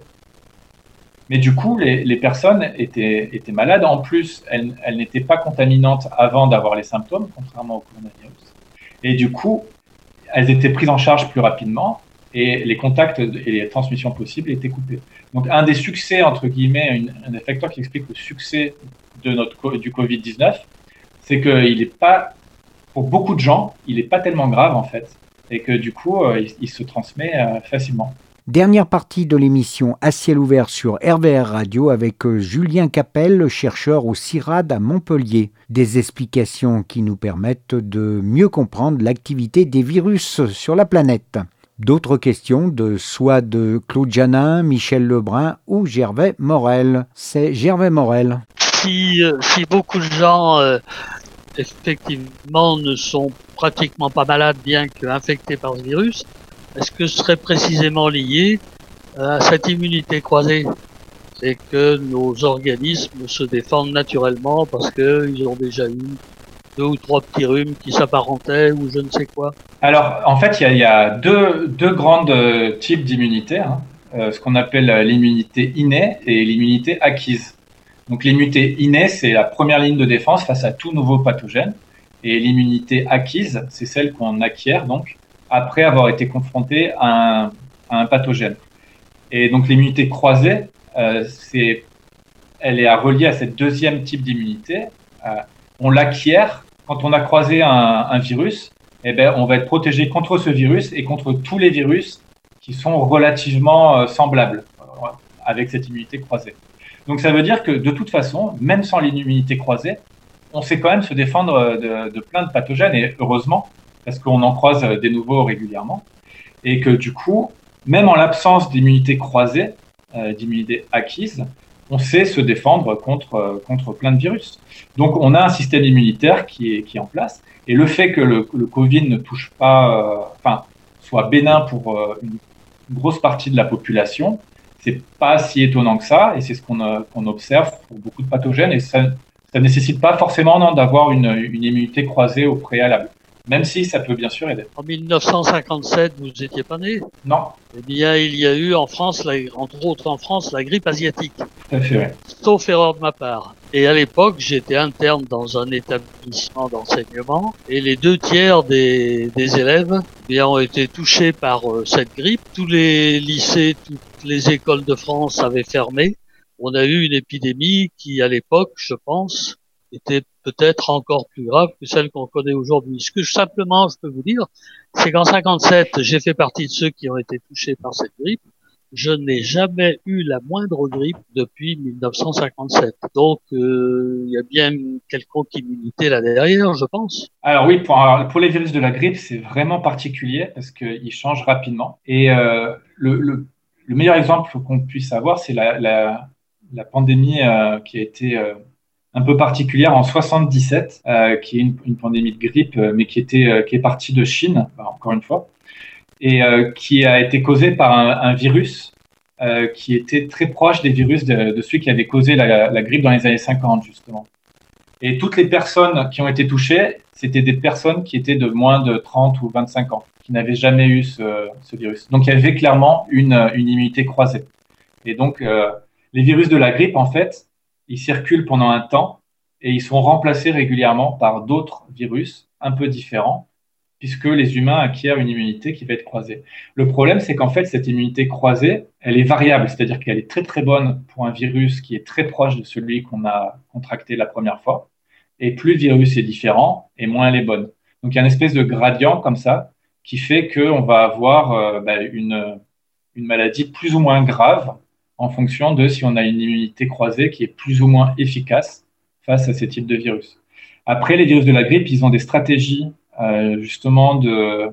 Mais du coup, les, les personnes étaient, étaient malades. En plus, elles, elles n'étaient pas contaminantes avant d'avoir les symptômes, contrairement au coronavirus. Et du coup, elles étaient prises en charge plus rapidement et les contacts et les transmissions possibles étaient coupés. Donc, un des succès, entre guillemets, une, un des facteurs qui explique le succès de notre, du covid dix-neuf, c'est qu'il n'est pas, pour beaucoup de gens, il n'est pas tellement grave, en fait, et que du coup, il, il se transmet euh, facilement. Dernière partie de l'émission À ciel ouvert sur R V R Radio avec Julien Capel, chercheur au CIRAD à Montpellier. Des explications qui nous permettent de mieux comprendre l'activité des virus sur la planète. D'autres questions de soit de Claude Janin, Michel Lebrun ou Gervais Morel. C'est Gervais Morel. Si, euh, si beaucoup de gens, euh, effectivement, ne sont pratiquement pas malades bien qu'infectés par ce virus, est-ce que ce serait précisément lié à cette immunité croisée? C'est que nos organismes se défendent naturellement parce qu'ils ont déjà eu deux ou trois petits rhumes qui s'apparentaient ou je ne sais quoi. Alors, en fait, il y a, il y a deux, deux grands types d'immunité, hein. euh, ce qu'on appelle l'immunité innée et l'immunité acquise. Donc, l'immunité innée, c'est la première ligne de défense face à tout nouveau pathogène. Et l'immunité acquise, c'est celle qu'on acquiert, donc, après avoir été confronté à un, à un pathogène. Et donc l'immunité croisée, euh, c'est, elle est reliée à cette deuxième type d'immunité. Euh, on l'acquiert quand on a croisé un, un virus. Eh ben, on va être protégé contre ce virus et contre tous les virus qui sont relativement euh, semblables euh, avec cette immunité croisée. Donc ça veut dire que de toute façon, même sans l'immunité croisée, on sait quand même se défendre de, de plein de pathogènes et heureusement, parce qu'on en croise des nouveaux régulièrement, et que du coup, même en l'absence d'immunité croisée, euh, d'immunité acquise, on sait se défendre contre, euh, contre plein de virus. Donc on a un système immunitaire qui est, qui est en place, et le fait que le, le Covid ne touche pas, euh, enfin, soit bénin pour euh, une grosse partie de la population, c'est pas si étonnant que ça, et c'est ce qu'on, euh, qu'on observe pour beaucoup de pathogènes, et ça ne nécessite pas forcément non, d'avoir une, une immunité croisée au préalable. même si ça peut bien sûr aider. En mille neuf cent cinquante-sept, vous n'étiez pas né? Non. Eh bien, il y a eu en France, la, entre autres en France, la grippe asiatique. Tout à fait, oui. Sauf erreur de ma part. Et à l'époque, j'étais interne dans un établissement d'enseignement et les deux tiers des, des élèves eh bien, ont été touchés par euh, cette grippe. Tous les lycées, toutes les écoles de France avaient fermé. On a eu une épidémie qui, à l'époque, je pense, était peut-être encore plus grave que celle qu'on connaît aujourd'hui. Ce que je, simplement je peux vous dire, c'est qu'en cinquante-sept, j'ai fait partie de ceux qui ont été touchés par cette grippe. Je n'ai jamais eu la moindre grippe depuis mille neuf cent cinquante-sept. Donc, euh, il y a bien une quelconque immunité là derrière, je pense. Alors oui, pour, pour les virus de la grippe, c'est vraiment particulier parce qu'ils changent rapidement. Et euh, le, le, le meilleur exemple qu'on puisse avoir, c'est la, la, la pandémie euh, qui a été euh, un peu particulière en soixante-dix-sept, euh, qui est une, une pandémie de grippe, euh, mais qui était euh, qui est partie de Chine, encore une fois, et euh, qui a été causée par un, un virus euh, qui était très proche des virus de, de celui qui avait causé la, la grippe dans les années cinquante, justement. Et toutes les personnes qui ont été touchées, c'était des personnes qui étaient de moins de trente ou vingt-cinq ans, qui n'avaient jamais eu ce, ce virus. Donc, il y avait clairement une, une immunité croisée. Et donc, euh, les virus de la grippe, en fait, ils circulent pendant un temps et ils sont remplacés régulièrement par d'autres virus un peu différents, puisque les humains acquièrent une immunité qui va être croisée. Le problème, c'est qu'en fait, cette immunité croisée, elle est variable, c'est-à-dire qu'elle est très très bonne pour un virus qui est très proche de celui qu'on a contracté la première fois, et plus le virus est différent, et moins elle est bonne. Donc il y a une espèce de gradient comme ça, qui fait qu'on va avoir euh, bah, une, une maladie plus ou moins grave, en fonction de si on a une immunité croisée qui est plus ou moins efficace face à ces types de virus. Après, les virus de la grippe, ils ont des stratégies euh, justement de,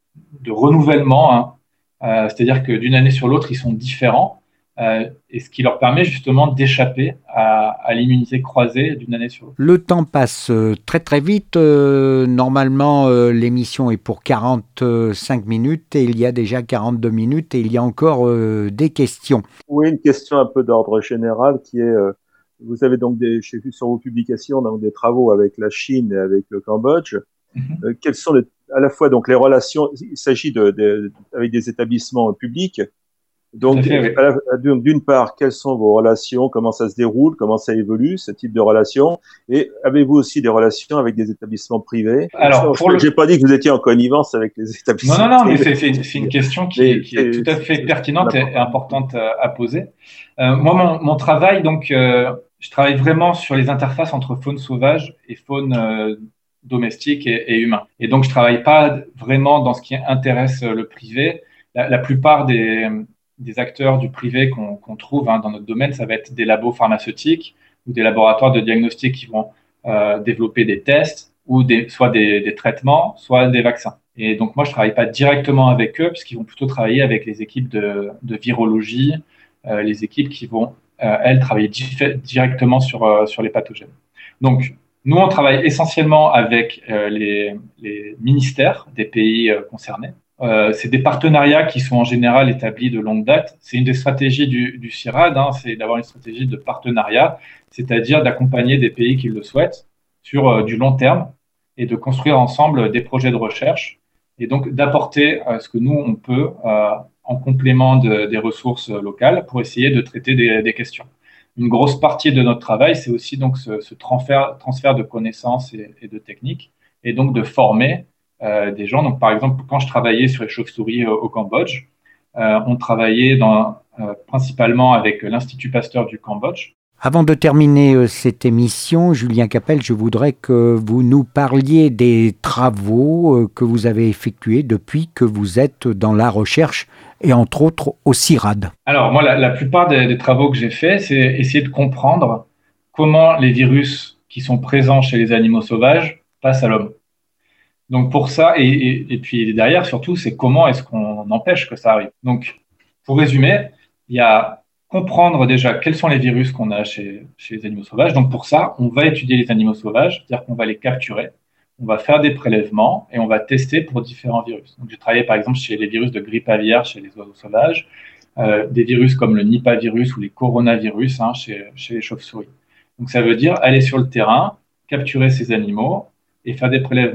de renouvellement, hein. euh, c'est-à-dire que d'une année sur l'autre, ils sont différents, euh, et ce qui leur permet justement d'échapper à, à l'immunité croisée d'une année sur l'autre. Le temps passe très très vite. Euh, normalement, euh, l'émission est pour quarante-cinq minutes et il y a déjà quarante-deux minutes et il y a encore euh, des questions. Oui, une question un peu d'ordre général qui est, euh, vous avez donc des, j'ai vu sur vos publications, donc des travaux avec la Chine et avec le Cambodge. Mm-hmm. Euh, quelles sont les, à la fois donc les relations, il s'agit de, de, avec des établissements publics. Donc, fait, oui. D'une part, quelles sont vos relations, comment ça se déroule, comment ça évolue, ce type de relations, et avez-vous aussi des relations avec des établissements privés? Alors, je n'ai le... pas dit que vous étiez en connivence avec les établissements privés. Non, non, non, privés. mais c'est, c'est une question qui, est, qui est tout à fait pertinente et importante à poser. Euh, moi, mon, mon travail, donc, euh, je travaille vraiment sur les interfaces entre faune sauvage et faune euh, domestique et, et humain. Et donc, je travaille pas vraiment dans ce qui intéresse le privé. La, la plupart des des acteurs du privé qu'on, qu'on trouve hein, dans notre domaine, ça va être des labos pharmaceutiques ou des laboratoires de diagnostic qui vont euh, développer des tests ou des, soit des, des traitements, soit des vaccins. Et donc, moi, je travaille pas directement avec eux puisqu'ils vont plutôt travailler avec les équipes de, de virologie, euh, les équipes qui vont, euh, elles, travailler di- directement sur, euh, sur les pathogènes. Donc, nous, on travaille essentiellement avec euh, les, les ministères des pays euh, concernés. Euh, c'est des partenariats qui sont en général établis de longue date. C'est une des stratégies du, du CIRAD, hein, c'est d'avoir une stratégie de partenariat, c'est-à-dire d'accompagner des pays qui le souhaitent sur euh, du long terme et de construire ensemble des projets de recherche et donc d'apporter euh, ce que nous, on peut euh, en complément de, des ressources locales pour essayer de traiter des, des questions. Une grosse partie de notre travail, c'est aussi donc ce, ce transfert, transfert de connaissances et, et de techniques et donc de former Euh, des gens. Donc, par exemple, quand je travaillais sur les chauves-souris au, au Cambodge, euh, on travaillait dans, euh, principalement avec l'Institut Pasteur du Cambodge. Avant de terminer euh, cette émission, Julien Capelle, je voudrais que vous nous parliez des travaux euh, que vous avez effectués depuis que vous êtes dans la recherche et entre autres au CIRAD. Alors, moi, la, la plupart des, des travaux que j'ai faits, c'est essayer de comprendre comment les virus qui sont présents chez les animaux sauvages passent à l'homme. Donc pour ça, et, et, et puis derrière surtout, c'est comment est-ce qu'on empêche que ça arrive. Donc pour résumer, il y a comprendre déjà quels sont les virus qu'on a chez, chez les animaux sauvages. Donc pour ça, on va étudier les animaux sauvages, c'est-à-dire qu'on va les capturer, on va faire des prélèvements et on va tester pour différents virus. Donc j'ai travaillé par exemple chez les virus de grippe aviaire chez les oiseaux sauvages, euh, des virus comme le Nipah-virus ou les coronavirus hein, chez, chez les chauves-souris. Donc ça veut dire aller sur le terrain, capturer ces animaux et faire des prélèvements.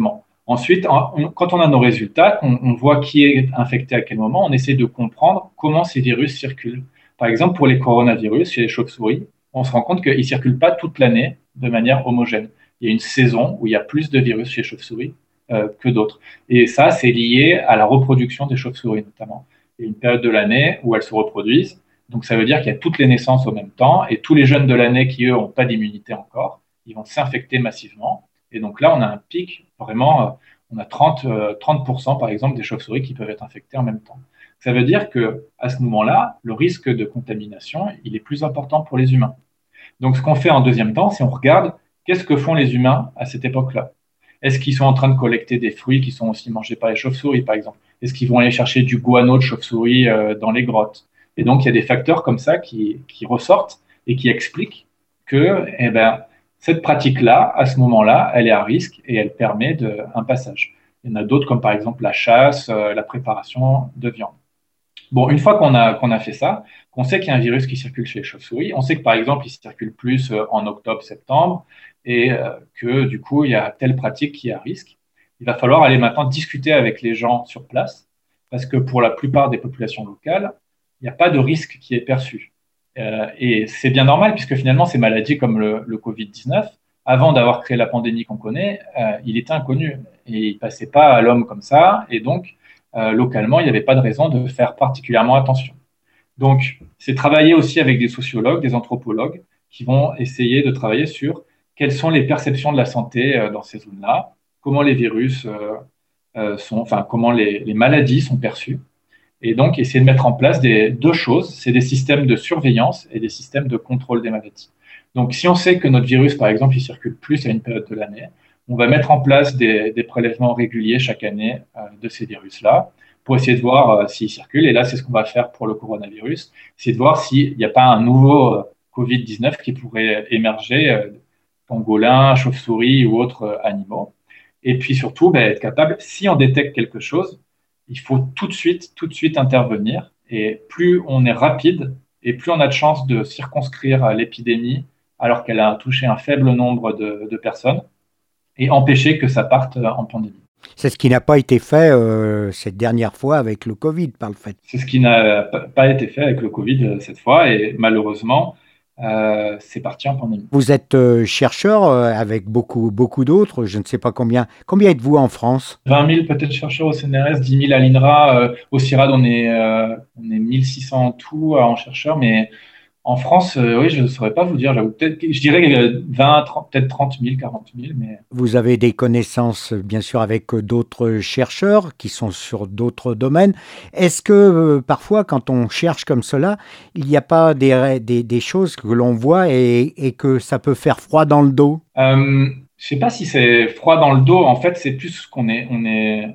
Ensuite, on, quand on a nos résultats, on, on voit qui est infecté à quel moment, on essaie de comprendre comment ces virus circulent. Par exemple, pour les coronavirus, chez les chauves-souris, on se rend compte qu'ils ne circulent pas toute l'année de manière homogène. Il y a une saison où il y a plus de virus chez les chauves-souris euh, que d'autres. Et ça, c'est lié à la reproduction des chauves-souris notamment. Il y a une période de l'année où elles se reproduisent. Donc, ça veut dire qu'il y a toutes les naissances au même temps et tous les jeunes de l'année qui, eux, n'ont pas d'immunité encore, ils vont s'infecter massivement. Et donc là, on a un pic, vraiment, on a trente, trente pour cent par exemple des chauves-souris qui peuvent être infectées en même temps. Ça veut dire qu'à ce moment-là, le risque de contamination, il est plus important pour les humains. Donc ce qu'on fait en deuxième temps, c'est on regarde qu'est-ce que font les humains à cette époque-là. Est-ce qu'ils sont en train de collecter des fruits qui sont aussi mangés par les chauves-souris, par exemple? Est-ce qu'ils vont aller chercher du guano de chauve-souris euh, dans les grottes? Et donc, il y a des facteurs comme ça qui, qui ressortent et qui expliquent que, eh ben, cette pratique-là, à ce moment-là, elle est à risque et elle permet de, un passage. Il y en a d'autres, comme par exemple la chasse, euh, la préparation de viande. Bon, une fois qu'on a, qu'on a fait ça, qu'on sait qu'il y a un virus qui circule chez les chauves-souris, on sait que par exemple, il circule plus euh, en octobre, septembre, et euh, que du coup, il y a telle pratique qui est à risque. Il va falloir aller maintenant discuter avec les gens sur place, parce que pour la plupart des populations locales, il n'y a pas de risque qui est perçu. Euh, et c'est bien normal, puisque finalement, ces maladies comme le, le covid dix-neuf, avant d'avoir créé la pandémie qu'on connaît, euh, il était inconnu et il ne passait pas à l'homme comme ça. Et donc, euh, localement, il n'y avait pas de raison de faire particulièrement attention. Donc, c'est travailler aussi avec des sociologues, des anthropologues, qui vont essayer de travailler sur quelles sont les perceptions de la santé euh, dans ces zones-là, comment les virus euh, euh, sont, enfin, comment les, les maladies sont perçues. Et donc, essayer de mettre en place des, deux choses, c'est des systèmes de surveillance et des systèmes de contrôle des maladies. Donc, si on sait que notre virus, par exemple, il circule plus à une période de l'année, on va mettre en place des, des prélèvements réguliers chaque année euh, de ces virus-là pour essayer de voir euh, s'ils circulent. Et là, c'est ce qu'on va faire pour le coronavirus, c'est de voir s'il n'y a pas un nouveau euh, covid dix-neuf qui pourrait émerger, euh, pangolin, chauve-souris ou autres euh, animaux. Et puis surtout, ben, être capable, si on détecte quelque chose, il faut tout de suite, tout de suite intervenir. Et plus on est rapide et plus on a de chances de circonscrire l'épidémie alors qu'elle a touché un faible nombre de, de personnes et empêcher que ça parte en pandémie. C'est ce qui n'a pas été fait euh, cette dernière fois avec le Covid, par le fait. C'est ce qui n'a pas été fait avec le Covid cette fois et malheureusement, Euh, c'est parti en pandémie. Vous êtes euh, chercheur euh, avec beaucoup, beaucoup d'autres, je ne sais pas combien. Combien êtes-vous en France? vingt mille peut-être chercheurs au C N R S, dix mille à l'I N R A. Euh, au CIRAD, on est, euh, on est mille six cents en tout en chercheurs, mais en France, euh, oui, je ne saurais pas vous dire. Peut-être, je dirais vingt, trente, peut-être trente mille, quarante mille. Mais... Vous avez des connaissances, bien sûr, avec d'autres chercheurs qui sont sur d'autres domaines. Est-ce que euh, parfois, quand on cherche comme cela, il n'y a pas des, des, des choses que l'on voit et, et que ça peut faire froid dans le dos? euh, Je ne sais pas si c'est froid dans le dos. En fait, c'est plus qu'on est, on est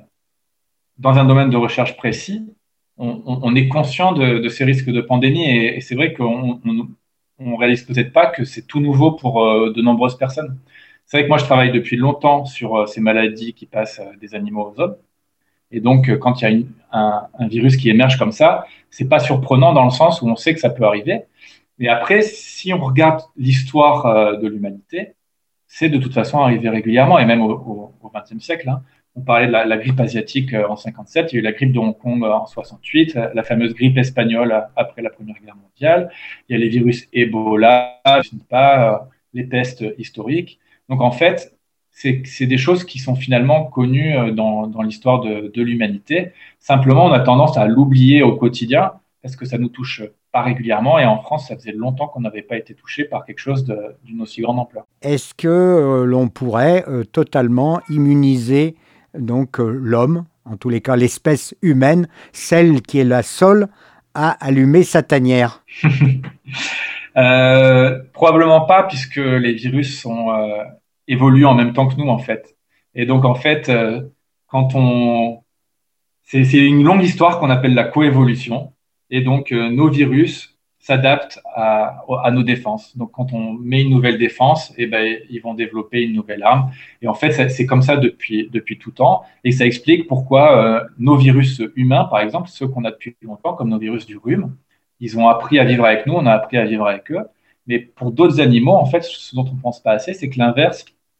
dans un domaine de recherche précis. On, on, on est conscient de, de ces risques de pandémie et, et c'est vrai qu'on on, on réalise peut-être pas que c'est tout nouveau pour euh, de nombreuses personnes. C'est vrai que moi, je travaille depuis longtemps sur euh, ces maladies qui passent euh, des animaux aux hommes. Et donc, euh, quand il y a une, un, un virus qui émerge comme ça, c'est pas surprenant dans le sens où on sait que ça peut arriver. Mais après, si on regarde l'histoire euh, de l'humanité, c'est de toute façon arrivé régulièrement et même au vingtième siècle. Hein, on parlait de la, la grippe asiatique en cinquante-sept, il y a eu la grippe de Hong Kong en soixante-huit, la fameuse grippe espagnole après la Première Guerre mondiale, il y a les virus Ebola, pas, les pestes historiques. Donc en fait, c'est, c'est des choses qui sont finalement connues dans, dans l'histoire de, de l'humanité. Simplement, on a tendance à l'oublier au quotidien parce que ça nous touche pas régulièrement et en France, ça faisait longtemps qu'on n'avait pas été touché par quelque chose de, d'une aussi grande ampleur. Est-ce que euh, l'on pourrait euh, totalement immuniser donc euh, l'homme, en tous les cas l'espèce humaine, celle qui est la seule à allumer sa tanière? euh, Probablement pas, puisque les virus sont euh, évoluent en même temps que nous en fait. Et donc en fait, euh, quand on, c'est, c'est une longue histoire qu'on appelle la coévolution. Et donc euh, nos virus s'adaptent à, à nos défenses. Donc, quand on met une nouvelle défense, eh ben, ils vont développer une nouvelle arme. Et en fait, c'est comme ça depuis, depuis tout temps. Et ça explique pourquoi euh, nos virus humains, par exemple, ceux qu'on a depuis longtemps, comme nos virus du rhume, ils ont appris à vivre avec nous, on a appris à vivre avec eux. Mais pour d'autres animaux, en fait, ce dont on ne pense pas assez, c'est que l'inverse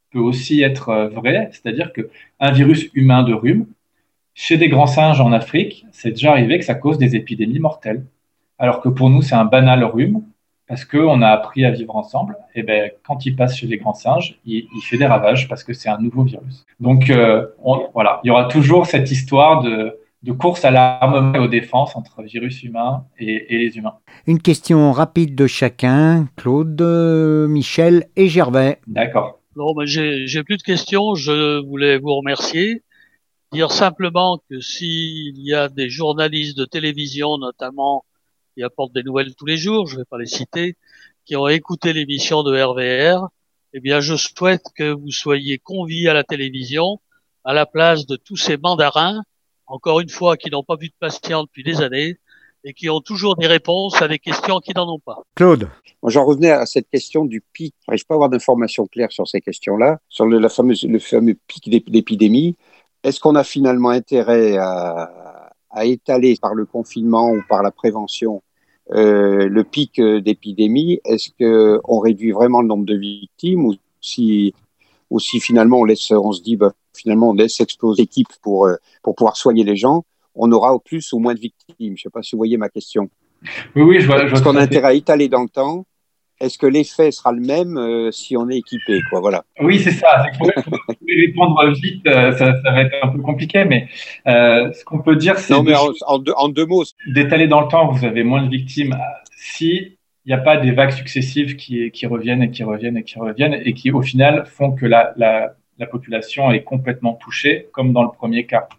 peut aussi être vrai, c'est-à-dire qu'un virus humain de rhume, chez des grands singes en Afrique, c'est déjà arrivé que ça cause des épidémies mortelles. Alors que pour nous, c'est un banal rhume, parce qu'on a appris à vivre ensemble. Et ben, quand il passe chez les grands singes, il, il fait des ravages parce que c'est un nouveau virus. Donc euh, on, voilà, il y aura toujours cette histoire de, de course à l'armement et aux défenses entre virus humains et, et les humains. Une question rapide de chacun, Claude, Michel et Gervais. D'accord. Non, mais j'ai, j'ai plus de questions. Je voulais vous remercier. Dire simplement que s'il y a des journalistes de télévision, notamment, qui apportent des nouvelles tous les jours, je ne vais pas les citer, qui ont écouté l'émission de R V R, eh bien, je souhaite que vous soyez conviés à la télévision à la place de tous ces mandarins, encore une fois, qui n'ont pas vu de patient depuis des années et qui ont toujours des réponses à des questions qui n'en ont pas. Claude. Moi, j'en revenais à cette question du pic. Je n'arrive pas à avoir d'informations claires sur ces questions-là, sur le, la fameuse, le fameux pic d'épidémie. Est-ce qu'on a finalement intérêt à, à étaler par le confinement ou par la prévention euh, le pic d'épidémie? Est-ce qu'on réduit vraiment le nombre de victimes ou si, ou si finalement on, laisse, on se dit bah, finalement on laisse exploser l'équipe pour, pour pouvoir soigner les gens, on aura au plus ou moins de victimes? Je ne sais pas si vous voyez ma question. Oui, oui, je vois. Est-ce qu'on a intérêt à étaler dans le temps? Est-ce que l'effet sera le même euh, si on est équipé, quoi, voilà. Oui, c'est ça. Il faut répondre vite, euh, ça, ça va être un peu compliqué, mais euh, ce qu'on peut dire, c'est non, mais de, en, en, deux, en deux mots, d'étaler dans le temps. Vous avez moins de victimes si il n'y a pas des vagues successives qui, qui reviennent et qui reviennent et qui reviennent et qui, au final, font que la, la, la population est complètement touchée, comme dans le premier cas.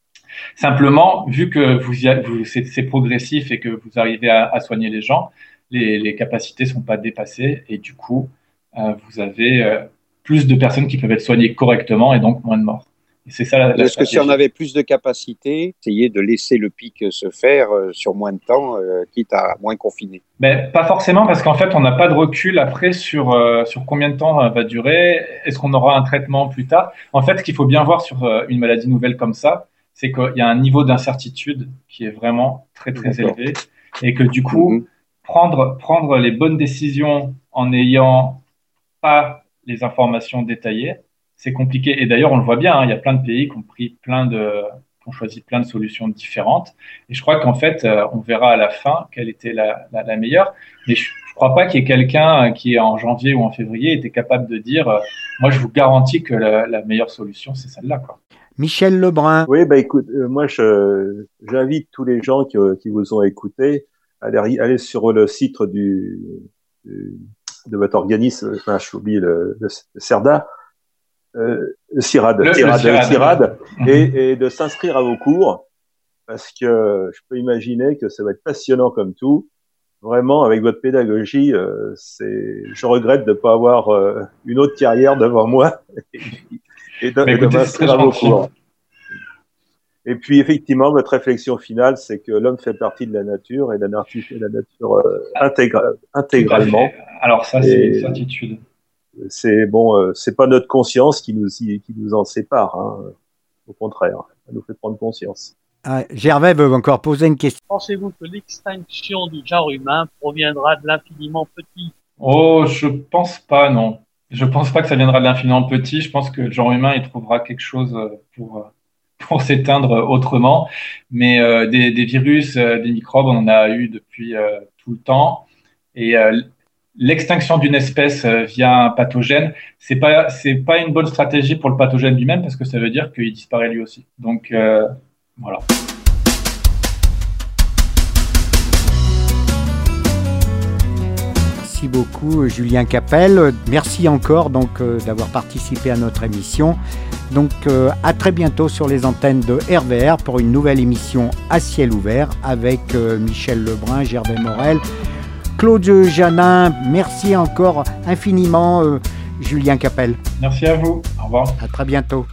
Simplement, vu que vous, y a, vous c'est, c'est progressif et que vous arrivez à, à soigner les gens, les, les capacités ne sont pas dépassées et du coup, euh, vous avez euh, plus de personnes qui peuvent être soignées correctement et donc moins de morts. Et c'est ça la, la Est-ce que si on avait plus de capacités, essayer de laisser le pic se faire euh, sur moins de temps, euh, quitte à moins confiner? Ben, pas forcément, parce qu'en fait, on n'a pas de recul après sur, euh, sur combien de temps euh, va durer. Est-ce qu'on aura un traitement plus tard? En fait, ce qu'il faut bien voir sur euh, une maladie nouvelle comme ça, c'est qu'il y a un niveau d'incertitude qui est vraiment très, très D'accord. élevé et que du coup, mm-hmm. prendre, prendre les bonnes décisions en n'ayant pas les informations détaillées, c'est compliqué. Et d'ailleurs, on le voit bien, hein, il y a plein de pays qui ont pris plein de, qui ont choisi plein de solutions différentes. Et je crois qu'en fait, euh, on verra à la fin quelle était la, la, la meilleure. Mais je ne crois pas qu'il y ait quelqu'un qui, en janvier ou en février, était capable de dire euh, « Moi, je vous garantis que la, la meilleure solution, c'est celle-là. » quoi. Michel Lebrun. Oui, bah écoute, euh, moi, je, j'invite tous les gens qui, qui vous ont écouté à aller, aller sur le site du, du de votre organisme, enfin, je oublie le, le, le CERDA, euh, le CIRAD, le, CIRAD, le CIRAD, CIRAD et, et de s'inscrire à vos cours, parce que je peux imaginer que ça va être passionnant comme tout. Vraiment, avec votre pédagogie, euh, c'est, je regrette de ne pas avoir euh, une autre carrière devant moi et, et de, et de m'inscrire à vos cours. Et puis, effectivement, votre réflexion finale, c'est que l'homme fait partie de la nature et la nature, la nature euh, intégra- intégralement. Alors ça, c'est une certitude. C'est bon, euh, c'est pas notre conscience qui nous qui nous en sépare. Hein. Au contraire, ça nous fait prendre conscience. Ah, Gervais veut encore poser une question. Pensez-vous que l'extinction du genre humain proviendra de l'infiniment petit? Oh, je pense pas, non. Je pense pas que ça viendra de l'infiniment petit. Je pense que le genre humain, il trouvera quelque chose pour pour s'éteindre autrement. Mais euh, des, des virus, euh, des microbes, on en a eu depuis euh, tout le temps. Et euh, l'extinction d'une espèce euh, via un pathogène, c'est pas c'est pas une bonne stratégie pour le pathogène lui-même parce que ça veut dire qu'il disparaît lui aussi. Donc euh, voilà. Merci beaucoup Julien Capel. Merci encore donc euh, d'avoir participé à notre émission. Donc euh, à très bientôt sur les antennes de R V R pour une nouvelle émission à ciel ouvert avec euh, Michel Lebrun, Gervais Morel, Claude Janin. Merci encore infiniment euh, Julien Capel. Merci à vous. Au revoir. À très bientôt.